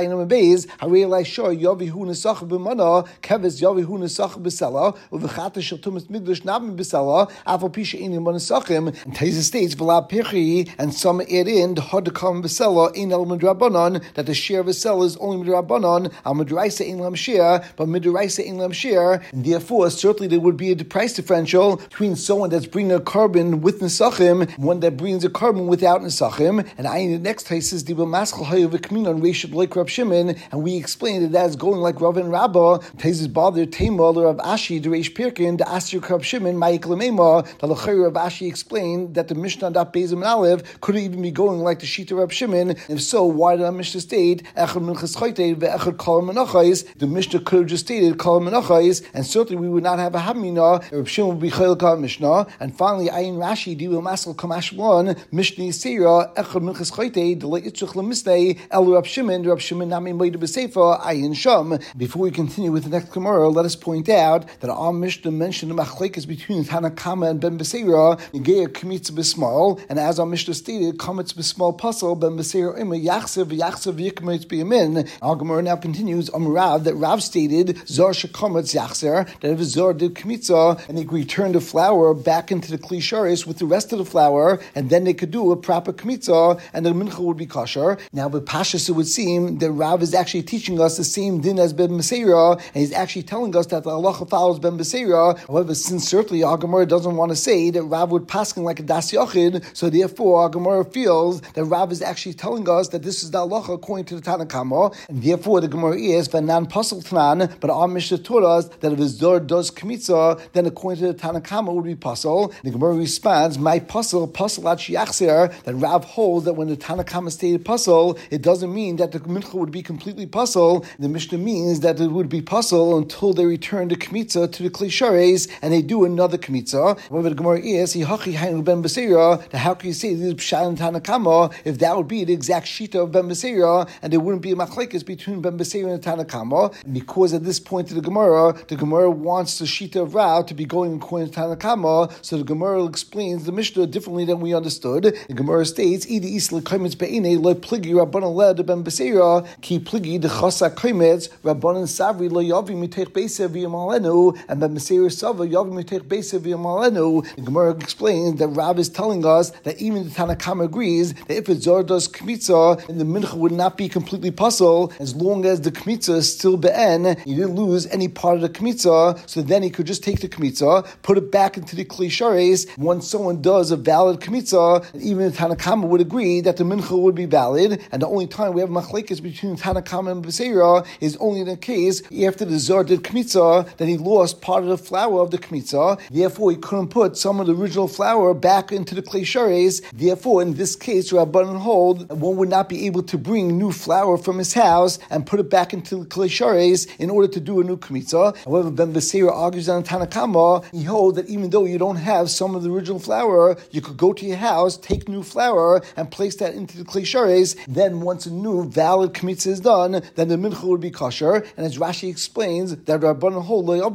Zayin Beis, Harei Lai Shor Yavihu Nesach B'Mana, Keves Yavihu Nesach B'Sela, Uvechata Shel Tumas Migdash Nami B'Sela, Afal Pisha Inim Manasachim, and Taisa states V'la Pirchi, and some add in the Hadakam B'Sela in El Midrabanan, that the share of B'Sela is only Midrabanan, Al Midraisa in Lam Shir, but Midraisa in Lam Shir, and therefore certainly there would be a price differential between someone that's bringing a carbon with Nesachim, and one that brings a carbon without Nesachim. And I in the next case is Dibel Maschal Hayu V'Kmin on Reshut like Rav Shimon, and we explained that as going like Rav and Rabbah. Taisus bothered Tamar of Ashi the Reish Pirkin the Asir Rav Shimon Ma'ik Lemema. The Lachayr of Ashi explained that the Mishnah Daf Bezim and Aleph could even be going like the Shita Rav Shimon. If so, why did the Mishnah state Echad Minchas Chayte ve'Echad Kol Menachos? The Mishnah could have just stated Kol Menachos, and certainly we would not have a Hamina. Rav Shimon would be Chayil Mishnah. And finally, Ayin Rashi Dibel Maschal Kamash One Mishnah Yisera Echad Minchas Chayte the Leit Yitzchak Lemistei El Rav Shimon Nami Moed B'Seifa Ayin Sham. Before we continue with the next Gemara, let us point out that our Mishnah mentioned the machlekes between Tanakama and Ben Beseira, Negea Kmitz B'Smal, and as our Mishnah stated, Kamitz B'Smal Pasal, Ben Beseira Ima Yachsev Yikmitz B'Yamin. Our Gemara now continues Rav that Rav stated Zar Shekamitz Yachser, that if a Zar did Kmitza and they could return the flour back into the Kli Sharis with the rest of the flour, and then they could do a proper Kmitza and the mincha would be kosher. Now, with Pashas, it would seem that Rav is actually teaching us the same din as Ben Beseira, and he's actually telling us that the halacha follows Ben Beseira. However, since certainly our Gemara doesn't want to say that Rav would paskin like a das yochid, so therefore our Gemara feels that Rav is actually telling us that this is the halacha according to the Tanakama, and therefore the Gemara is v'nan pasal tanan. But our Mishnah taught us that if a zor does kmitza, then according to the Tanakama would be pasal. The Gemara responds, "My pasal at shiachser." That Rav holds that when the Tanakama stated pasal, it doesn't mean that the mincha would be completely pasal. The Mishnah means that it would be pasal until they return the kmitza to the Kli Shares and they do another kmitza. However, the Gemara is hihachi hainu Ben Beseira. How can you say this is pshat and Tanakama if that would be the exact shita of Ben Beseira and there wouldn't be a machlekes between Ben Beseira and Tanakama? And because at this point of the Gemara wants the shita of Rav to be going according to Tanakama, so the Gemara explains the Mishnah differently than we understood. The Gemara states, "Idi isla kaimetz be'inei lo pligi rabbanon led Ben Beseira ki pligi de chasa kaimetz rabbanon savri lo yavi mitech beisa v'yamalenu and Ben Beseira sava yavi mitech beisa v'yamalenu." The Gemara explains that Rav is telling us that even the Tanakama agrees that if a zor does kmitza, then the mincha would not be completely puzzle as long as the kmitza is still be'en. He didn't lose any part of the kmitza, so then he could just take the kmitza, put it back into the Kli Shares. Once someone does a valid kmitza, even the Tanakama would agree that the mincha would be valid, and the only time we have machlekes between Tanakama and Beseira is only in the case after the zor did kmitza, then he lost part of the flour of the kmitza, therefore he couldn't put some of the original flour back into the Kli Shares. Therefore, in this case, Rabbanan hold one would not be able to bring new flour from his house and put it back into the Kli Shares in order to do a new kmitza. However, Ben Beseira argues on Tanakama, he holds that even though you don't have some of the original flour, you could go to your house, take new flour, and place that into the Kli Shares. Then once a new valid kmitza is done, then the mincha would be kosher. And as Rashi explains, that Rabbanan hold the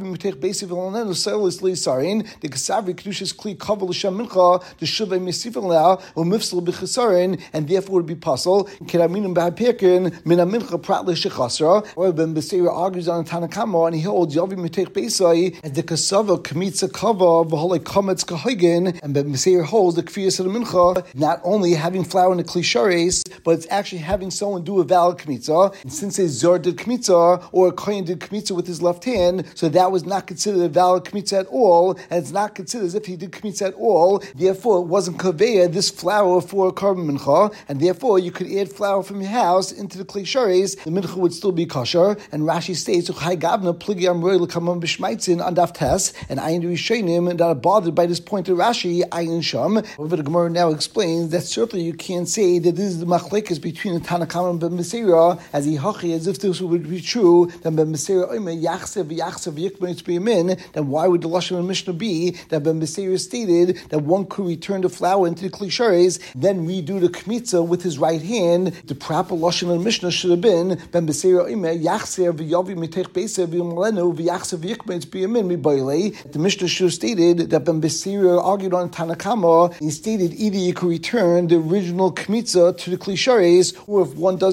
kasavri kedushas kli kaval l'shem mincha the shuvay misifel or mifsel b'chesarin, and therefore would be puzzle. Kiraminum b'haperkin min mincha prat l'shechasra. Or Ben Beseira argues on Tanakama, and he holds yavi mitech beisai as the kasava kmitza kava v'holei kametz kahagin, and Ben Beseira holds the kfiyas of the mincha not only having flour in the Kli Shares, but it's actually having someone do a valid kmitza. And since a zor did kmitza or a kohen did kmitza with his left hand, so that was not considered a valid kmitza at all, and it's not considered as if he did kmitza at all. Therefore, it wasn't kaveya this flour for a carbon mincha, and therefore you could add flour from your house into the Kli Shares. The mincha would still be kosher. And Rashi states, "Uchai gavna pligi amroi l'kamam b'shmaitzin on daf tes," and ayin rishonim that are bothered by this point of Rashi ayin sham. However, the Gemara now explains that certainly you can't say that this is the machlekes between the Tanakama and Ben Beseira as if this would be true. Then Ben Beseira yachsev yikmitz b'yamin. Then why would the lashon of Mishnah be that Ben Beseira stated that one could return the flour into the Kli Shares, then redo the kmitza with his right hand? The proper lashon of Mishnah should have been Ben Beseira yachsev v'yavi mitech beisev v'yamalenu v'yachsev yikmitz b'yamin mibaylei. The Mishnah should have stated that Ben Beseira argued on Tanakama. He stated either you could return the original kmitza to the Kli Shares, or if one doesn't have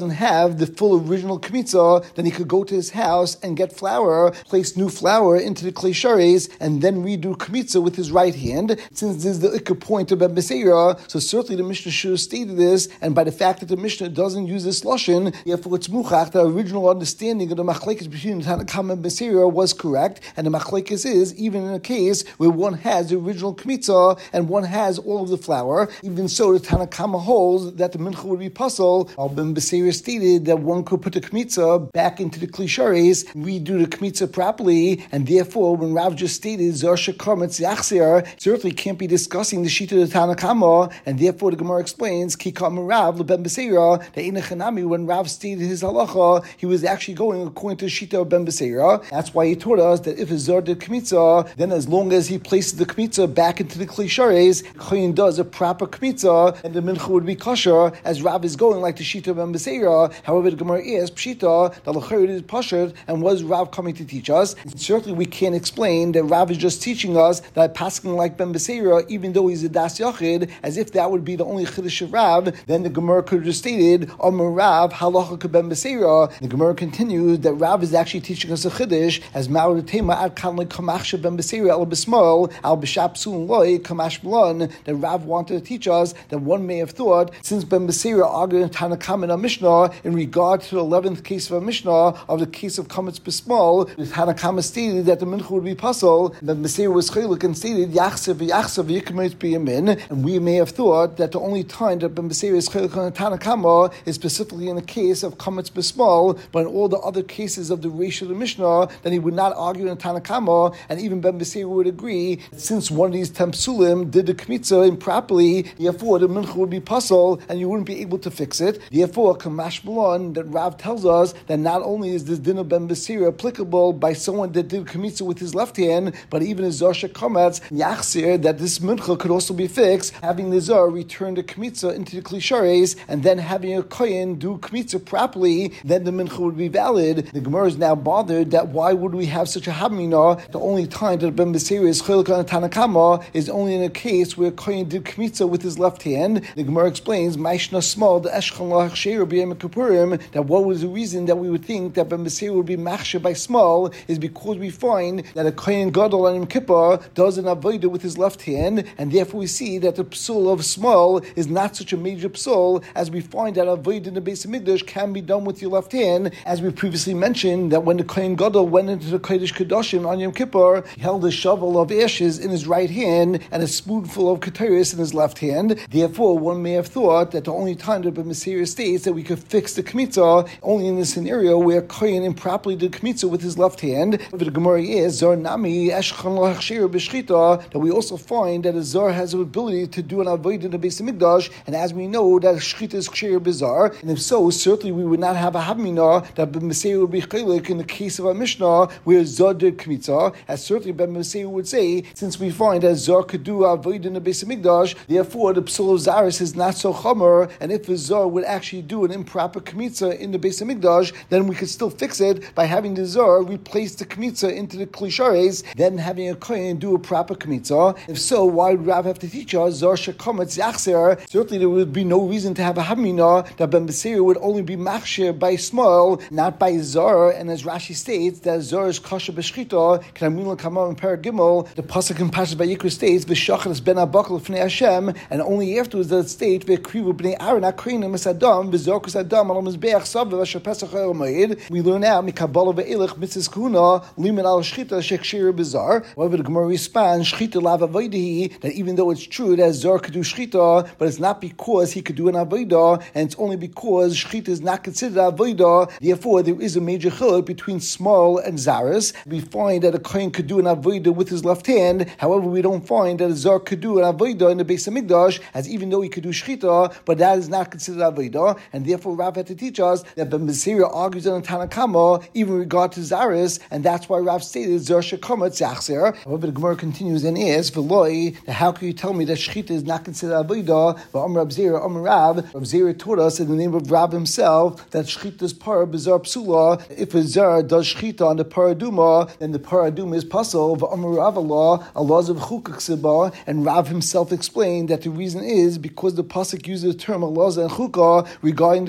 have the full original kmitza, then he could go to his house and get flour, place new flour into the klei shares, and then redo kmitza with his right hand. Since this is the ikka point of Ben Beseira, so certainly the Mishnah should have stated this, and by the fact that the Mishnah doesn't use this lashon, therefore it's muchach, the original understanding of the machlekes between Tanakama and Beseira was correct, and the machlekes is, even in a case where one has the original kmitza and one has all of the flour, even so the Tanakama holds that the mincha would be puzzle, while Ben Beseira stated that one could put the kmitza back into the klei shares, redo the kmitza properly, and therefore when Rav just stated Zar Shekametz Yachzer, certainly can't be discussing the Shita of the Tanakama, and therefore the Gemara explains Kikam Rav LeBen Beseira that in Chanami when Rav stated his halacha, he was actually going according to the Shita of Ben Beseira. That's why he taught us that if a Zar did kmitza, then as long as he places the kmitza back into the klei shares, Kohen does a proper kmitza, and the mincha would be kosher, as Rav is going like the Shita of Ben Beseira. However, the Gemara is Pshita, that l'chayr is pashut, and was Rav coming to teach us? And certainly we can't explain that Rav is just teaching us that passing like Ben Beseira, even though he's a das yachid, as if that would be the only chiddush of Rav. Then the Gemara could have just stated Amar Rav halacha ke Ben Beseira. The Gemara continues that Rav is actually teaching us a chiddush as Ma'od Tema ad kan like kamach Ben Beseira al bismol al b'shapsun loy kamash b'lon. That Rav wanted to teach us that one may have thought since Ben Beseira argued in Tanakam in a Mishnah in regard to the 11th case of a Mishnah of the case of kametz b'smol, the Tanakama stated that the mincha would be puzzle. Ben Beseira was chaylik and stated yachsev v'yikametz b'yamin, and we may have thought that the only time that Ben Beseira is chaylik on the Tanakama is specifically in the case of kametz b'smol, but in all the other cases of the Reish of the Mishnah, then he would not argue in the Tanakama, and even Ben Beseira would agree that since one of these tempsulim did the kmitza improperly, therefore the mincha would be puzzle, and you wouldn't be able to fix it. Therefore, kamash b'lon, that Rav tells us that not only is this din of Ben Beseira applicable by someone that did kmitza with his left hand, but even a Zar Shekametz Yachzir, that this mincha could also be fixed, having the Zar return the kmitza into the klei shares, and then having a kohen do kmitza properly, then the mincha would be valid. The Gemara is now bothered that why would we have such a havmina? The only time that Ben Beseira is chiluk on Tanakama is only in a case where kohen did kmitza with his left hand. The Gemara explains Maishna small the eshchan lachsher b'yem kippurim, that what was the reason that we would think that Ben Beseira would be machsher by small is because we find that a kohen gadol on Yom Kippur does an avodah with his left hand, and therefore we see that the psul of small is not such a major psul, as we find that avodah in the Beis Hamikdash can be done with your left hand, as we previously mentioned that when the kohen gadol went into the Kodesh Kedoshim on Yom Kippur, he held a shovel of ashes in his right hand and a spoonful of keteris in his left hand. Therefore, one may have thought that the only time that Ben Beseira states that we could fix the kmitza only in the scenario where kohen improperly did kmitza with his left hand. But the Gemara is Zar Nami Eshchan Lachshir B'Shchita, that we also find that a Zar has the ability to do an avodah in the Beis Hamikdash, and as we know that Shchita is Kshir B'Zar, and if so, certainly we would not have a Havmina that Ben Beseira would be chaylik in the case of a Mishnah where Zar did kmitza, as certainly Ben Beseira would say, since we find that Zar could do avodah in the Beis Hamikdash, therefore the psul of Zaris is not so chomer, and if a Zar would actually do an improper kmitza in the Beis Hamikdash, then we could still fix it by having the Zar replace the kmitza into the klei shares, then having a kohen do a proper kmitza. If so, why would Rav have to teach us Zar Shekametz Yachzer? Certainly there would be no reason to have a hamina that Ben Beseira would only be machshir by small, not by Zar, and as Rashi states that Zar is kosher b'shchita, K'namila Kamar in Parag Gimel, the pasuk in Parshas Vayikra states v'shachas ben abakal fnei Hashem, and only afterwards does it state v'krivu b'nei Aaron akrinim es Adam v'zorkus Adam al mizbeach sav v'asher pesach ha'omayid. We learn now mikabala ve'elech mitzvahs kuna liman al shchita shekshir b'zar. However, the Gemara responds shchita lav avodahi, that even though it's true that Zar could do shchita, but it's not because he could do an avodah, and it's only because shchita is not considered avodah. Therefore, there is a major chiluk between small and zaris. We find that a kohen could do an avodah with his left hand. However, we don't find that a Zar could do an avodah in the Beis Hamikdash, as even though he could do shchita, but that is not considered avodah, and therefore Rav had to teach us that Ben Beseira argues on Tanakama even in regard to zaris, and that's why Rav stated Zar Shekametz Yachzer. However, the Gemara continues and asks, "V'loi, how can you tell me that shchita is not considered avodah?" But Amar Rav Zera taught us in the name of Rav himself that shchita is par b'zar psula. If a Zar does shchita on the paraduma, then the paraduma is pasul. V'Amar Rav Allah of chukak siba, and Rav himself explained that the reason is because the pasuk uses the term Allah and chukah regarding the paraduma.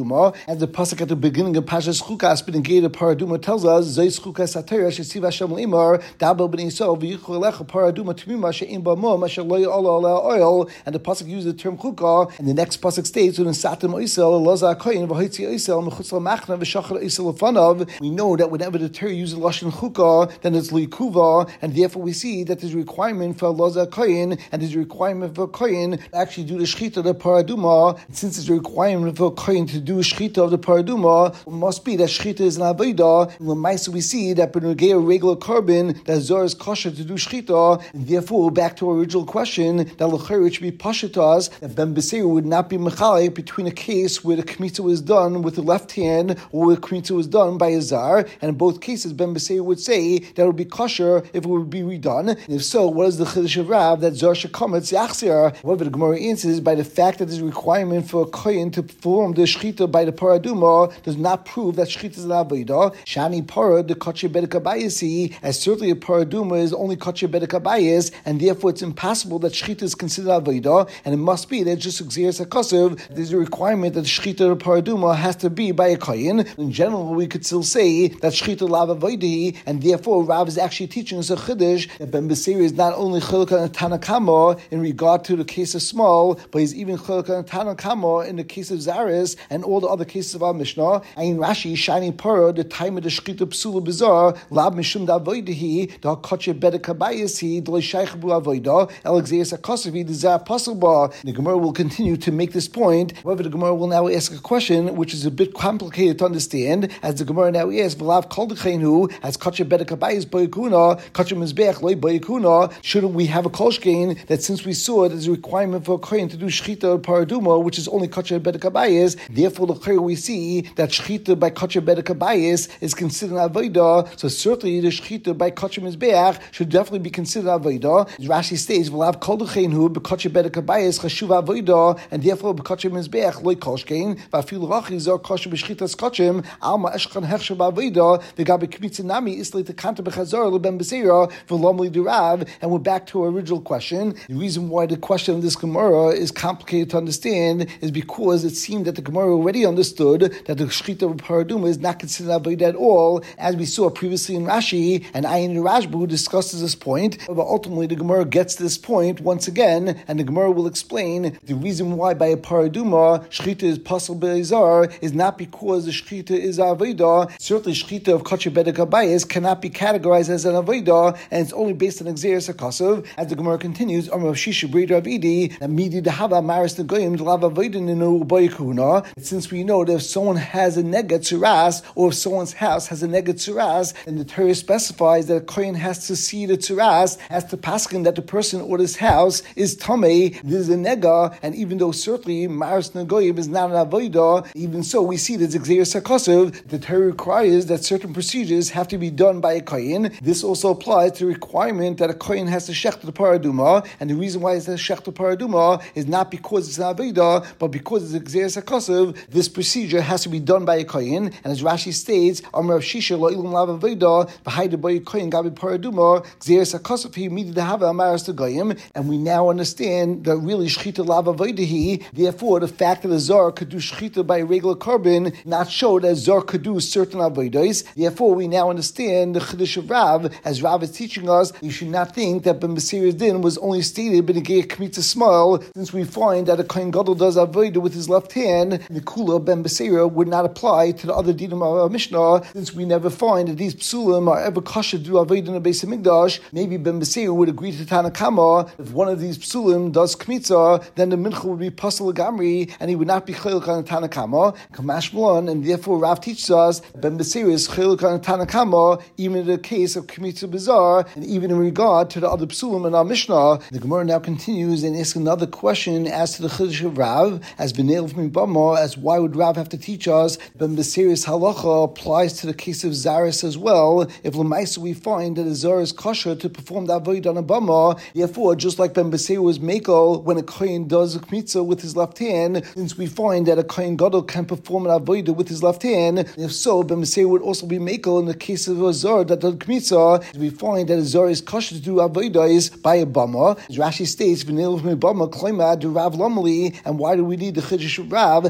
paraduma, as the pasuk at the beginning of Parshas Chukas, B'negei the paraduma tells us, Zeis Chukas Atayra Shesiv Hashem Leimar, Dabel B'nei Yisrael V'yichol Elecha paraduma Tmima She'im B'mom Asher Lo Ya'ala Oil, and the pasuk uses the term Chukah, and the next pasuk states, When Satim Oisel Loza Koyin V'Hoitzi Oisel Mechutz LaMachna V'Shachar Oisel Lefanav. We know that whenever the Torah uses lashon Chukah, then it's Likuva, and therefore we see that there's a requirement for Loza Koyin, and there's a requirement for Koyin to actually do the Shechita of the paraduma. And since there's a requirement for Koyin to do Shechita of the paraduma, it must be that Shechita is an Avodah. And when Maisa we see that B'negei a regular carbon, that Zor is kosher to do Shechita, and therefore back to our original question, that L'chayr it should be Pashat to us, that Ben Beseir would not be Mechalek between a case where the Kmitza was done with the left hand or where the Kmitza was done by a Zar, and in both cases Ben Beseir would say that it would be kosher if it would be redone. And if so, what is the Chiddush of Rav that Zor Shekametz Yachzir? However, the Gemara answers by the fact that there's a requirement for a Kohen to perform the Shechita by the paraduma does not prove that Shechita is an Avodah. Shani Parad, the Kotche Bedek Abayasi, as certainly a paraduma is only Kotche Bedek Abayas, and therefore it's impossible that Shechita is considered Avodah, and it must be that just Xeris HaKosev, there's a requirement that the Shechita of paraduma has to be by a Kohen. In general, we could still say that Shechita Lav Avodah, and therefore Rav is actually teaching us a Chiddush that Ben Beseir is not only Chiluk and Tanakama in regard to the case of small, but he's even Chiluk and Tanakama in the case of Zaris and all the other cases of our Mishnah. And in Rashi, Shiny Paro, the time of the Shechita Psula Bizarre, Lab Mishum Da Avodah, the Hakotche Bedek Abayasi, the Shaykh Bu Avodah, Alexeus Akosavi, the Zar Pasulba. The Gemara will continue to make this point. However, the Gemara will now ask a question which is a bit complicated to understand, as the Gemara now asks, V'lav Kol D'Cheinu, as Kotche Bedek Abayas Boyakuna, Kotche Mizbech Loi Boyakuna, shouldn't we have a Kolshkein that since we saw there's a requirement for a Kohen to do Shechita paraduma, which is only Kotche Bedek Abayas, therefore the Chayr we see that Shechita by Kotche Bedek Abayas is considered Avodah, so certainly the Shechita by Kotche Mizbech should definitely be considered Avodah. As Rashi states, V'lav Kol D'Cheinu, B'Kotche Bedek Abayas Chashuv Avodah, and therefore B'Kotche Mizbech Loi Kolshkein, V'afil Rachi Zor Kosher B'Shechitas Kotchem, Alma Eshchan Hechshav Avodah, V'Gabe Kmitza Nami Islay Tekanta B'Chazor L'Ben Beseira V'Lomli Derav. And we're back to our original question. The reason why the question of this Gemara is complicated to understand is because it seemed that the Gemara already understood that the Shechita of paraduma is not considered Avodah at all, as we saw previously in Rashi, and Ayin Rashbu discusses this point. But ultimately the Gemara gets to this point once again, and the Gemara will explain the reason why by a paraduma Shechita is possible Be'ezar is not because the Shechita is Avodah. Certainly Shechita of Kotche Bedek Abayas cannot be categorized as an Avodah, and it's only based on Xeris HaKosev. As the Gemara continues, Rav Shisha B'Rei Rav Idi, that Midi Dehava Maris Negoyim D'Lav Avodah Ninu Boyakuna. Since we know that if someone has a Neged Tzuras, or if someone's house has a Neged Tzuras, and the Torah specifies that a Kohen has to see the Tzuras, has to paskin that the person or this house is Tamei, this is a Nega, and even though certainly Maris Negoyim is not an Avodah, even so we see that Xeris HaKosev, the Torah requires that certain procedures have to be done by a Kohen. This also applies to the requirement that a Kohen has to shech the paraduma, and the reason why it's a shech the paraduma is not because it's an Avodah, but because it's Xeris HaKosev. This procedure has to be done by a Kohen, and as Rashi states, Amar Rav Shisha Lo Ilum Lav Avodah B'Hayde Boy Kohen Gabi Paraduma Xeris HaKosev He Midi Dehava Amaras Tegoyim. And we now understand that really Shechita Lav Avodah He, therefore the fact that a Zor could do Shechita by a regular carbon not show that a Zor could do certain Avodas. Therefore we now understand the Chiddush of Rav, as Rav is teaching us, you should not think that Ben Beseir's din was only stated B'Negei Kmitza Small, since we find that a Kohen Gadol does Avodah with his left hand, the Kula Ben Beseira would not apply to the other dinim of our Mishnah, since we never find that these psulim are ever kosher to do Avodah in the Beis HaMikdash. Maybe Ben Beseira would agree to Tanakama, if one of these psulim does Kmitza, then the Mincha would be Pasal Gamri, and he would not be Chiluk on Tanakama, Kamash Malon, and therefore Rav teaches us Ben Beseira is Chiluk on Tanakama, even in the case of Kmitza Bizarre, and even in regard to the other psulim in our Mishnah. The Gemara now continues and asks another question as to the Chiddush of Rav, as B'nei from Bama, as why would Rav have to teach us Ben Beseir's halacha applies to the case of Zaris as well, if L'maisa we find that a Zar is kosher to perform the avodah on a Bama, therefore just like Ben Beseir was mekel when a Kohen does a Kmitza with his left hand, since we find that a Kohen Gadol can perform an avodah with his left hand, if so, Ben Beseir would also be mekel in the case of a Zar that does Kmitza, we find that a Zar is kosher to do avodah by a Bama. As Rashi states, B'nei from Bama, Klema, do Rav Lomali, and why do we need the Chiddush of Rav? My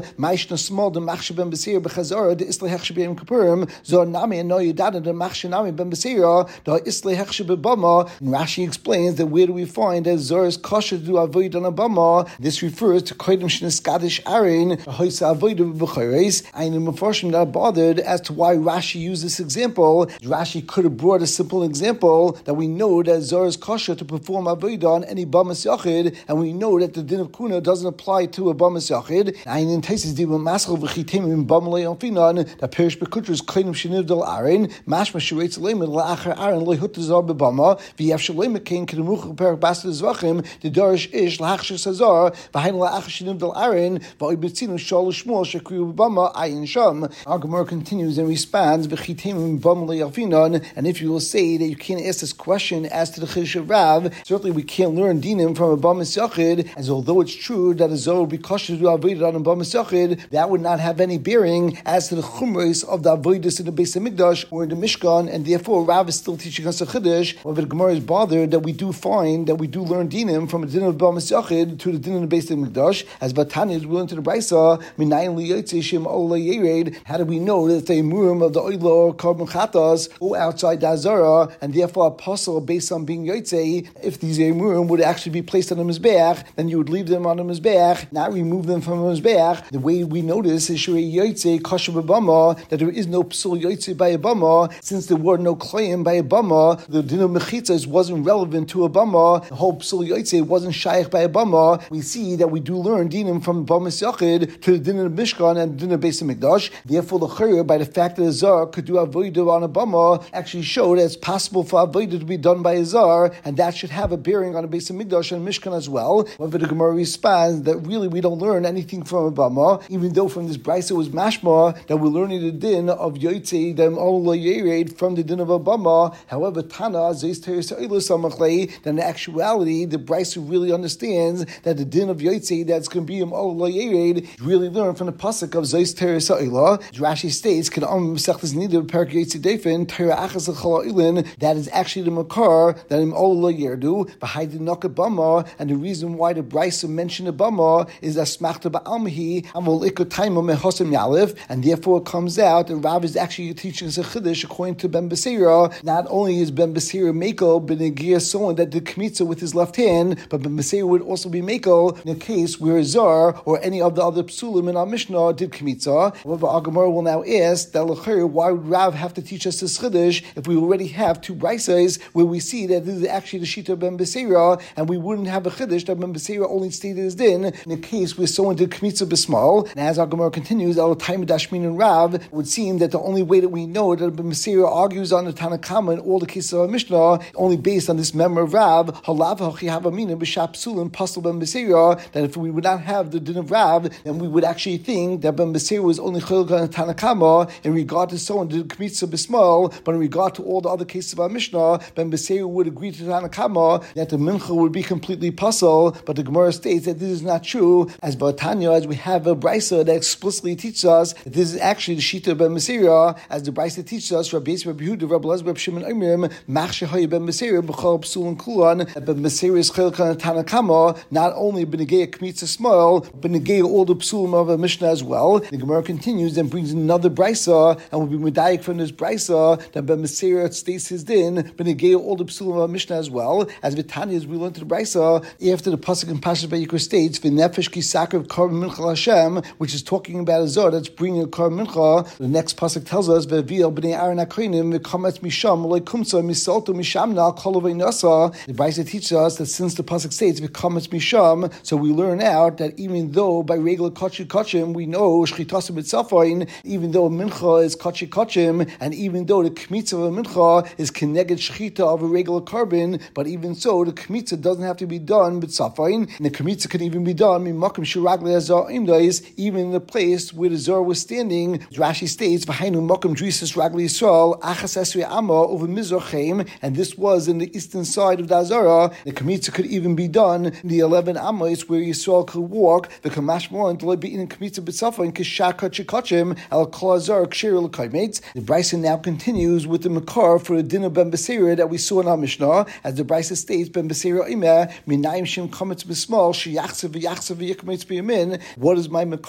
Mishnah small the machshav ben Basira b'chazara the isle hechshav b'yom kippurim zor nami and no yudada the machshav nami ben Basira the isle hechshav b'bama. And Rashi explains that where do we find that zor is kosher to do avoid on a bama? This refers to kodim sheniskadish arin hoisa avoid b'chayres. And the Mefarshim that are bothered as to why Rashi used this example. Rashi could have brought a simple example that we know that zor is kosher to perform avoid on any bamas yachid, and we know that the din of kuna doesn't apply to a bamas yachid. And in Taisis diva maschal v'chitem in bamalei alfinan that perish bekutras kodim shenivdal arin mashma sheretz leimed la'achar arin lehutazar bebama v'yav shleimed kain kedemuch perak basad zvachim the darish ish lahachshir sazar v'hain la'achar shenivdal arin v'oibetzinu shal shmuel shekriu bebama ayin sham. Our Gemara continues and responds v'chitem in bamalei alfinan. And if you will say that you can't ask this question as to the Chidush of Rav, certainly we can't learn dinim from a bamas yachid, as although it's true that a zor would be kosher to do avodah on a bamas yachid, that would not have any bearing as to the chumros of the avodas in the Beis Hamikdash or in the Mishkan, and therefore Rav is still teaching us a Chiddush. However, the Gemara is bothered that we do find that we do learn dinim from a din of bamas yachid to the din in the Beis Hamikdash, as Batanya is willing to the Brisa, minayin liyotze shem ola yered. How do we know that the murim of the oila or carbon chatas go outside the Azara, and therefore apostle based on being yotze? If these emurim would actually be placed on the mizbeach, then you would leave them on the mizbeach, not remove them from the mizbeach. The way we notice is shurei yotze kosher b'bama, that there is no psul yotze by a bama, since there were no klayim by a bama. The din of mechitzas wasn't relevant to a bama. The whole psul yotze wasn't shaykh by a bama. We see that we do learn dinim from bamas yachid to the din of Mishkan and the din of Beis Hamikdash. Therefore, the chayr, by the fact that a zar could do avodah on a bama, actually showed that it's possible for avodah to be done by a zar, and that should have a bearing on a Beis Hamikdash and Mishkan as well. However, the Gemara responds that really we don't learn anything from a bama, even though from this brisa was mashma that we're learning the din of yotze dem ol yered from the din of a bama. However, Tana zeis teres samachlei, that in actuality the brisa really understands that the din of yotze that's going to be ol yered really learned from the pasuk of zeis teres ha'ila. Rashi states can mesechtes nida perak yotze defen tera achas l'chalailin, that is actually the makar that im ol yerdu v'haydin nokat bama. And the reason why the brisa mentioned the bama is asmachta ba'almihi amol ikotaima mehosim yalif, and therefore it comes out that Rav is actually teaching us a chiddush according to Ben Basira. Not only is Ben Basira mekel b'negia someone that did kmitza with his left hand, but Ben Basira would also be mekel in a case where a zar or any of the other psulim in our Mishnah did kmitza. However, our Gemara will now ask that l'chayr, why would Rav have to teach us this chiddush if we already have two brisas where we see that this is actually the shita of Ben Basira, and we wouldn't have a chiddush that Ben Basira only stated his din in a case where someone did kmitza b'smal. And as our Gemara continues, al time dashmin and Rav, it would seem that the only way that we know that Ben Basira argues on the Tanakama in all the cases of our Mishnah, only based on this member of Rav, halav hachiyavamina b'shap psulim pasal Ben Basira, that if we would not have the din of Rav, then we would actually think that Ben Basira was only chiluk on the Tanakama in regard to someone who did kmitza b'smal, but in regard to all the other cases of our Mishnah, Ben Basira would agree to the Tanakama that the mincha would be completely pasal. But the Gemara states that this is not true, as Batanya, as we have a brisa that explicitly teaches us that this is actually the shita of Ben Basira, as the brisa teaches us, Rabbi Yisrael, Rabbi Yehuda, Rabbi Elazar, Rabbi Shimon Omer, machsheh haya Ben Basira b'chol psul and kulan, that Ben Basira is chiluk on the Tanakama, not only b'negei kmitza small, but b'negei all the psulim of a Mishnah as well. The Gemara continues and brings another brisa, and will be medayik from this brisa that Ben Basira states his din b'negei all the psulim of a Mishnah as well. As Vitanya, as we learned to the brisa after the pasuk in Parshas Vayikra states v'nefesh kisakar korban mincha Hashem, which is talking about a zor that's bringing a korban mincha. The next pasuk tells us v'viel b'nei Aaron akrinim v'kametz misham leikumsa misalto mishamna kolovei nasa. The brisa teaches us that since the pasuk states v'kametz misham, so we learn out that even though by regular kachim kachim we know shchitasim mitzafayin, even though a mincha is kachim kachim, and even though the kmitza of a mincha is keneged shchita of a regular carbon, but even so the kmitza doesn't have to be done with safayin, and the kmitza can even be done mimakim shiragli azar imdais, even in the place where the zar was standing. Rashi states v'hainu makom drisas ragli Yisrael achas esrei amma over mizrachem, and this was in the eastern side of the Azara. The kmitza could even be done in the 11 amos where Yisrael could walk. The kamash more to be in kmitza b'safayin kishak kachim al kol azar kshir l'kaimates. The brisa now continues with the makar for the din of Ben Basira that we saw in our Mishnah, as the brisa states Ben Basira imer minayim shem kametz b'smal sheyachsev v'yachsev v'yikmetz b'yamin. What is my makar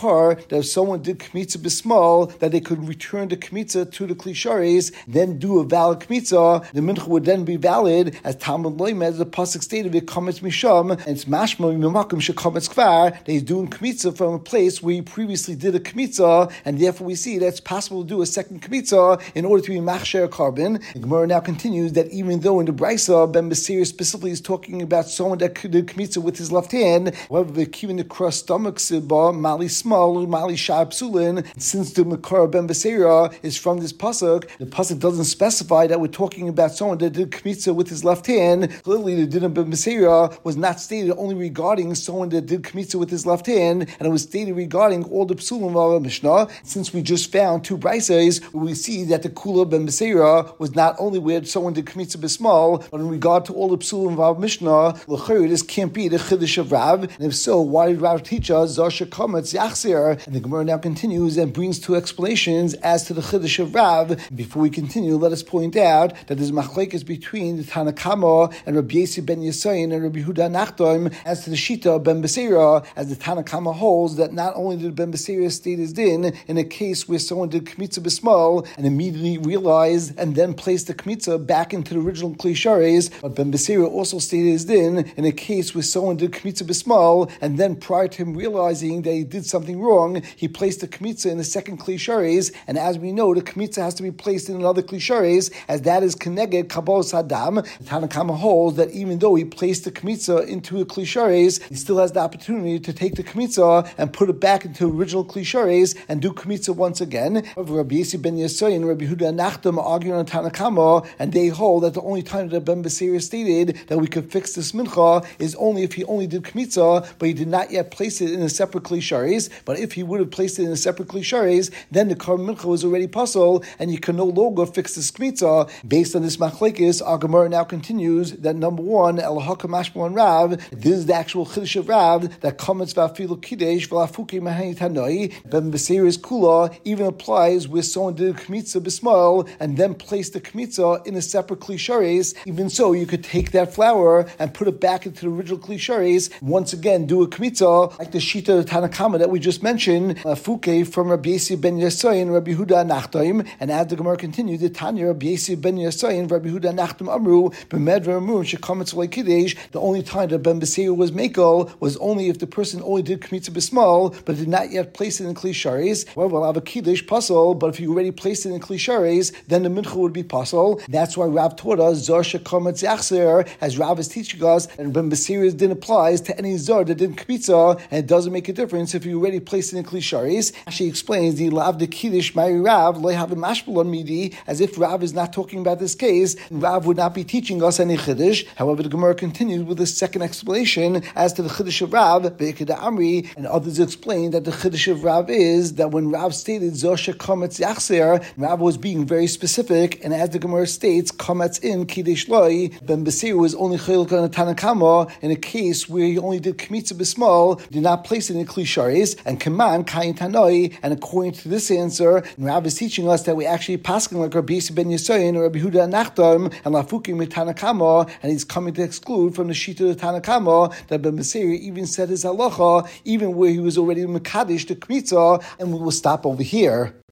Makar that if someone did Kmitza Bismal, that they could return the Kmitza to the Klisharis, then do a valid Kmitza, the Mincha would then be valid, as Talmud Loimed, as the Pasuk stated, it comes Misham, and it's Mashma Mimakum Shekametz Kvar, that he's doing Kmitza from a place where he previously did a Kmitza, and therefore we see that it's possible to do a second Kmitza in order to be Machsher carbon. The Gemara now continues that even though in the Brisa, Ben Basir specifically is talking about someone that did Kmitza with his left hand, however, the keeping the cross stomach Sibba, Mali Small, Mali Shab Psulin, since the Makar Ben Basira is from this Pasuk, the Pasuk doesn't specify that we're talking about someone that did Kmitza with his left hand. Clearly, the Din of Ben Basira was not stated only regarding someone that did Kmitza with his left hand, and it was stated regarding all the Psulim of our Mishnah. Since we just found two Brisas, we see that the Kula Ben Basira was not only where someone did Kmitza Bismal, but in regard to all the Psulim of our Mishnah, l'chayr, this can't be the Chiddush of Rav, and if so, why did Rav teach us Zarsha Kametz Yachzir? And the Gemara now continues and brings two explanations as to the Chiddush of Rav. Before we continue, let us point out that there's machlekes between the Tanakama and Rabbi Yossi ben Yasayin and Rabbi Yehuda Nachdom as to the Shita Ben Basira, as the Tanakama holds that not only did Ben Basira state his din in a case where someone did Kmitza Bismal and immediately realized and then placed the Kmitza back into the original Klishares, but Ben Basira also stated his din in a case where someone did Kmitza Bismal and then prior to him realizing that he did something wrong, he placed the Kmitza in the second Klishares, and as we know, the Kmitza has to be placed in another Klishares, as that is Keneged Kabbalah Saddam. The Tanakama holds that even though he placed the Kmitza into a Klishares, he still has the opportunity to take the Kmitza and put it back into original Klishares and do Kmitza once again. However, Rabbi Yossi ben Yasoy and Rabbi Yehuda Nachdom are arguing on Tanakama, and they hold that the only time that Ben Basira stated that we could fix this mincha is only if he only did Kmitza, but he did not yet place it in a separate Klishares. But if he would have placed it in a separate Klishares, then the Kar Mincha was already puzzle, and you can no longer fix this Kmitza. Based on this machlekes, our Gemara now continues that number one, El Hakamashmo and Rav, this is the actual Chiddush of Rav that comments Vafilu Kidesh Valafuki Mahani Tanoi. Ben Basira's Kula even applies where someone did a Kmitza Bismal and then placed the Kmitza in a separate Klishares. Even so, you could take that flour and put it back into the original Klishares. Once again, do a Kmitza like the Shita of Tanakama that we just mentioned, Fuke from Rabbi Yossi ben Yasoy and Rabbi Yehuda Nachdom. And as the Gemara continues, the Tanya Rabbi Yossi ben Yasoy and Rabbi Yehuda Nachdom Amru b'medra Amru shekametz lekidesh. The only time that Ben Basira was mekel was only if the person only did Kmitza Bismal but did not yet place it in Klishares. Well, we'll have a Kiddush puzzle, but if you already placed it in Klishares, then the Mincha would be puzzle. That's why Rav taught us Zor shekametz yachzer, as Rav is teaching us, and Ben Basira's din applies to any Zor that did Kmitza, and it doesn't make a difference if you already placed it in Klishares. She explains the Lav the Kiddush Mary Rav lo have a mashpulon midi, as if Rav is not talking about this case, and Rav would not be teaching us any Chiddush. However, the Gemara continues with the second explanation as to the Chiddush of Rav, Be'ikeda Amri, and others explain that the Chiddush of Rav is that when Rav stated Zosha Kametz Yachzer, Rav was being very specific, and as the Gemara states, Kametz in Kiddush Loi, Ben Basira was only Chiluk on a Tanakama in a case where he only did Kmitza Bismal, did not place it in Klishares, and Kaman Kayin Tanoi, and according to this answer, Rav is teaching us that we actually paskin like Rabbi Yossi ben Yasoyin, Rabbi Yehuda Nachdom, and Lafukim with Tanakama, and he's coming to exclude from the Shita of Tanakama that Ben Basira even said his halacha, even where he was already Mekadesh to Kmitza, and we will stop over here.